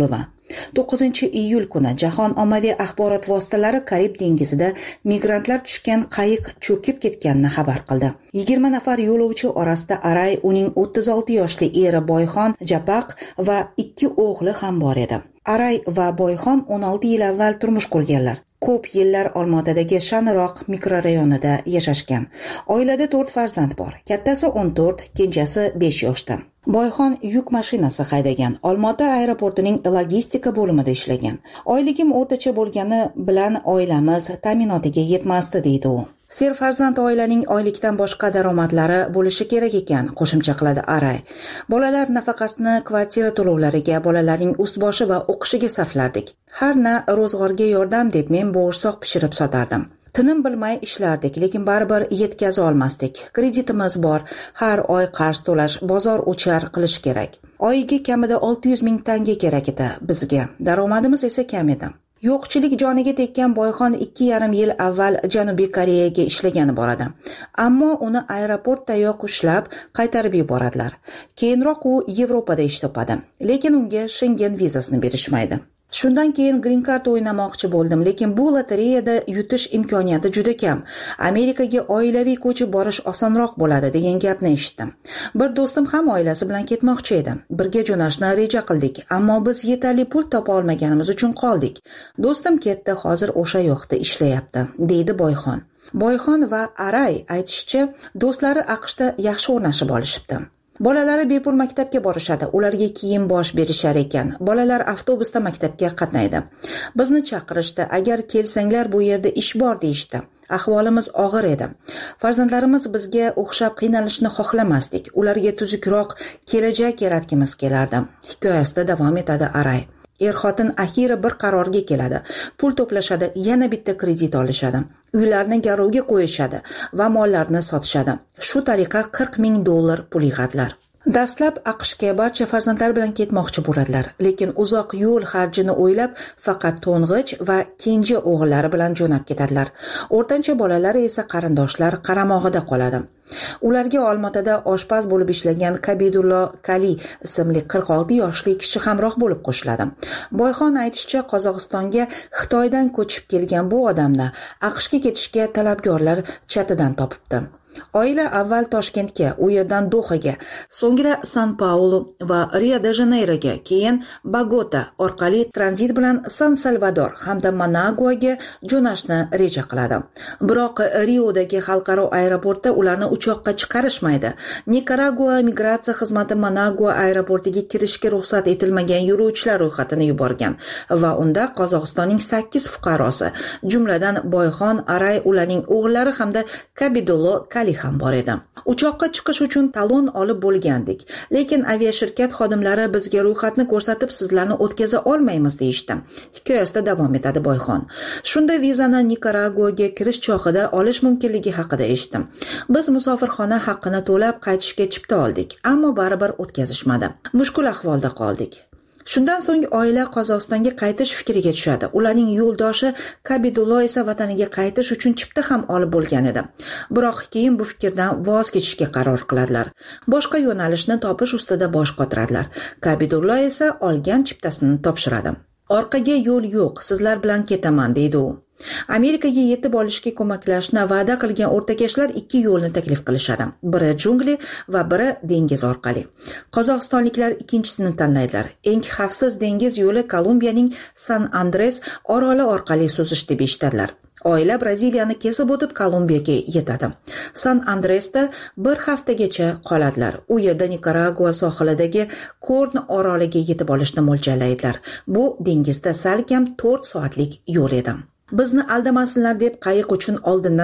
9-iyul kuni jahon ommaviy axborot vositalari Karib dengizida migrantlar tushgan qayiq cho'kib ketganini xabar qildi. 20 nafar yo'lovchi orasida Aray, uning 36 yoshli eri Boyxon Japaq va 2 o'g'li ham bor edi. Aray va Boyxon 16 yil avval turmush qurganlar. Ko'p yillar Olmaotadagi Shaniroq mikrorayonida yashashgan. Oilada 4 farzand bor. Kattasi 14, kenjasi 5 yoshda. Boyxon yuk mashinasi haydagan. Olmaota aeroportining logistika bo'limida ishlagan. Oyligim o'rtacha bo'lgani bilan oilamiz ta'minotiga yetmasdi, deydi u. Serfarzand oilaning oylikdan boshqa daromadlari bo'lishi kerak ekan, qo'shimcha qiladi Aray. Bolalar nafaqasini kvartira to'lovlariga, bolalarning ust-boshi va o'qishiga sarflardik. Har na ro'zg'orga yordam deb men bo'g'irsoq pishirib sotardim. Tinim bilmay ishlardik, lekin baribir yetkaza olmasdik. Kreditimiz bor, har oy qarz to'lash, bozor o'char qilish kerak. Oyiga kamida 600 ming tanga kerak edi bizga. Daromadimiz esa kam edi. Yo'qchilik joniga tekkan Boyxon 2,5 yil avval Janubiy Koreyaga ishlagani bor edi. Ammo uni aeroportdayoq ushlab qaytarib yuboradilar. Keyinroq u Yevropada ish topadi, lekin unga Schengen vizasini berishmaydi. Shundan keyin Green Card o'ynamoqchi bo'ldim, lekin bu lotereyada yutish imkoniyati juda kam. Amerikaga oilaviy ko'chib borish osonroq bo'ladi degan gapni eshitdim. Bir do'stim ham oilasi bilan ketmoqchi edi. Birga jo'nashni reja qildik, ammo biz yetarli pul topa olmaganimiz uchun qoldik. Do'stim ketdi, hozir o'sha yoqda ishlayapti, deydi Boyxon. Boyxon va Aray aytishicha, do'stlari AQShda yaxshi o'rnashib olishibdi. Bolalari bepul maktabga borishadi, ularga kiyim bosh berishar ekan. Bolalar avtobusda maktabga qatnaydi. Bizni chaqirishdi, agar kelsanglar bu yerda ish bor deyishdi. Ahvolimiz og'ir edi. Farzandlarimiz bizga o'xshab qiynalishni xohlamasdik. Ularga tuzukroq kelajak yaratgimiz kelardi. Hikoyasida davom etadi Aray. Er-xotin axiri bir qarorga keladi. Pul to'plashadi, yana bitta kredit olishadi. Uylarni garovga qo'yishadi va mollarni sotishadi. Shu tariqa $40,000 pul yig'adilar. Dastlab AQShga barcha farzandlar bilan ketmoqchi bo'ladilar, lekin uzoq yo'l xarjini o'ylab faqat to'ng'ich va kenja o'g'illari bilan jo'nab ketadilar. O'rtancha bolalari esa qarindoshlar qaramog'ida qoladi. Ularga Olmaotada oshpaz bo'lib ishlagan Kabidullo Kali ismli 46 yoshli kishi hamroh bo'lib qo'shiladi. Boyxon aytishicha, Qozog'istonga Xitoydan ko'chib kelgan bu odamni AQShga ketishga talabgorlar chatidan topibdi. Oila avval Toshkentga, u yerdan Dohaga, so'ngra San-Paulo va Rio-de-Janeyroga, keyin Bogota orqali tranzit bilan San-Salvador hamda Managuaga jo'nashni reja qiladi. Biroq Riodagi xalqaro aeroportda ularni uchoqqa chiqarishmaydi. Nikaragua migratsiya xizmati Managua aeroportiga kirishga ruxsat etilmagan yo'lovchilar ro'yxatini yuborgan va unda Qozog'istonning 8 fuqarosi, jumladan Boyxon, Aray, ularning o'g'illari hamda Kabidullo Kali ham bor edi. Uchoqqa chiqish uchun talon olib bo'lgandik, lekin aviashirkat xodimlari bizga ro'yxatni ko'rsatib, sizlarni o'tkaza olmaymiz deyishdi. Hikoyasida davom etadi Boyxon. Shunda vizani Nikaraguaga kirish chog'ida olish mumkinligi haqida eshitdim. Biz musofirxona haqqini to'lab qaytishga chipta oldik, ammo baribir o'tkazishmadi. Mushkul ahvolda qoldik. Shundan so'ng oila Qozog'istonga qaytish fikriga tushadi. Ularning yo'ldoshi Kabidullo esa vataniga qaytish uchun chipta ham olib bo'lgan edi. Biroq keyin bu fikrdan voz kechishga qaror qiladilar. Boshqa yo'nalishni topish ustida bosh qotiradilar. Kabidullo esa olgan chiptasini topshiradi. Orqaga yo'l yo'q, sizlar bilan ketaman, deydi u. Amerikaga yetib olishga ko'maklashni va'da qilgan o'rtakashlar 2 yo'lni taklif qilishadi. Biri jungli va biri dengiz orqali. Qozog'istonliklar ikkinchisini tanlaydilar. Eng xavfsiz dengiz yo'li Kolumbiyaning San Andres oroli orqali suzish deb eshitadilar. Oila Braziliyani kesib o'tib Kolumbiyaga yetadi. San Andresda bir haftagacha qoladilar. U yerda Nikaragua sohilidagi Korn oroliga yetib olishni mo'ljallaydilar. Bu dengizda salkam 4 soatlik yo'l edi. Bizni aldamasinlar deb qayiq uchun oldindan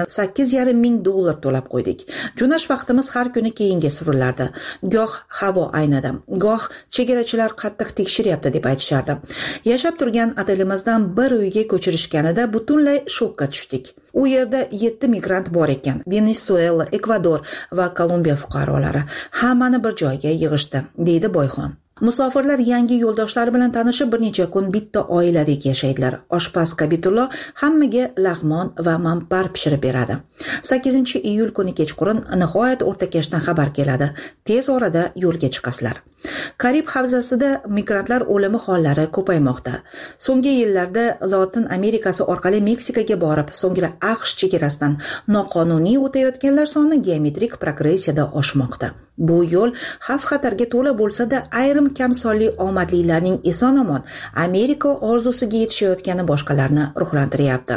$8,500 to'lab qo'ydik. Jo'nash vaqtimiz har kuni keyinga surilardi. Goh havo aynadi, goh chegarachilar qattiq tekshiryapti deb aytishardi. Yashab turgan otelimizdan bir uyga ko'chirishganida butunlay shokka tushdik. U yerda 7 migrant bor ekan. Venezuela, Ekvador va Kolumbiya fuqarolari hammani bir joyga yig'ishdi, deydi Boyxon. Musofirlar yangi yo'ldoshlari bilan tanishib bir necha kun bitta oiladek yashaydilar. Oshpaz Kabidullo hammaga lag'mon va manpar pishirib beradi. 8-iyul kuni kechqurun nihoyat o'rtakashdan xabar keladi. Tez orada yo'lga chiqasizlar. Karib havzasida migrantlar o'limi hollari ko'paymoqda. So'nggi yillarda Lotin Amerikasi orqali Meksikaga borib, so'ngra AQSh chegarasidan noqonuniy o'tayotganlar soni geometrik progressiyada oshmoqda. Bu yo'l xavf-xatarga to'la bo'lsa-da, ayrim kam sonli omadlilarning eson-omon Amerika orzusiga yetishayotgani boshqalarni ruhlantiryapti.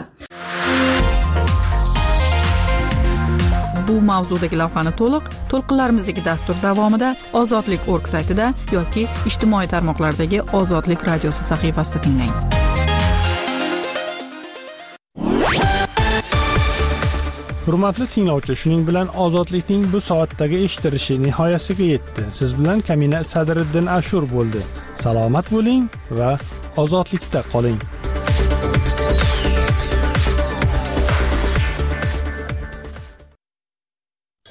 Bu mavzudagi lavhani to'lqinlarimizdagi dastur davomida ozodlik.org saytida yoki ijtimoiy tarmoqlardagi Ozodlik radiosi sahifasida tinglang. Hurmatli tinglovchi, shuning bilan Ozodlikning bu soatdagi eshitilishi nihoyasiga yetdi. Siz bilan Kamina Sadriddin Ashur bo'ldi. Salomat bo'ling va ozodlikda qoling.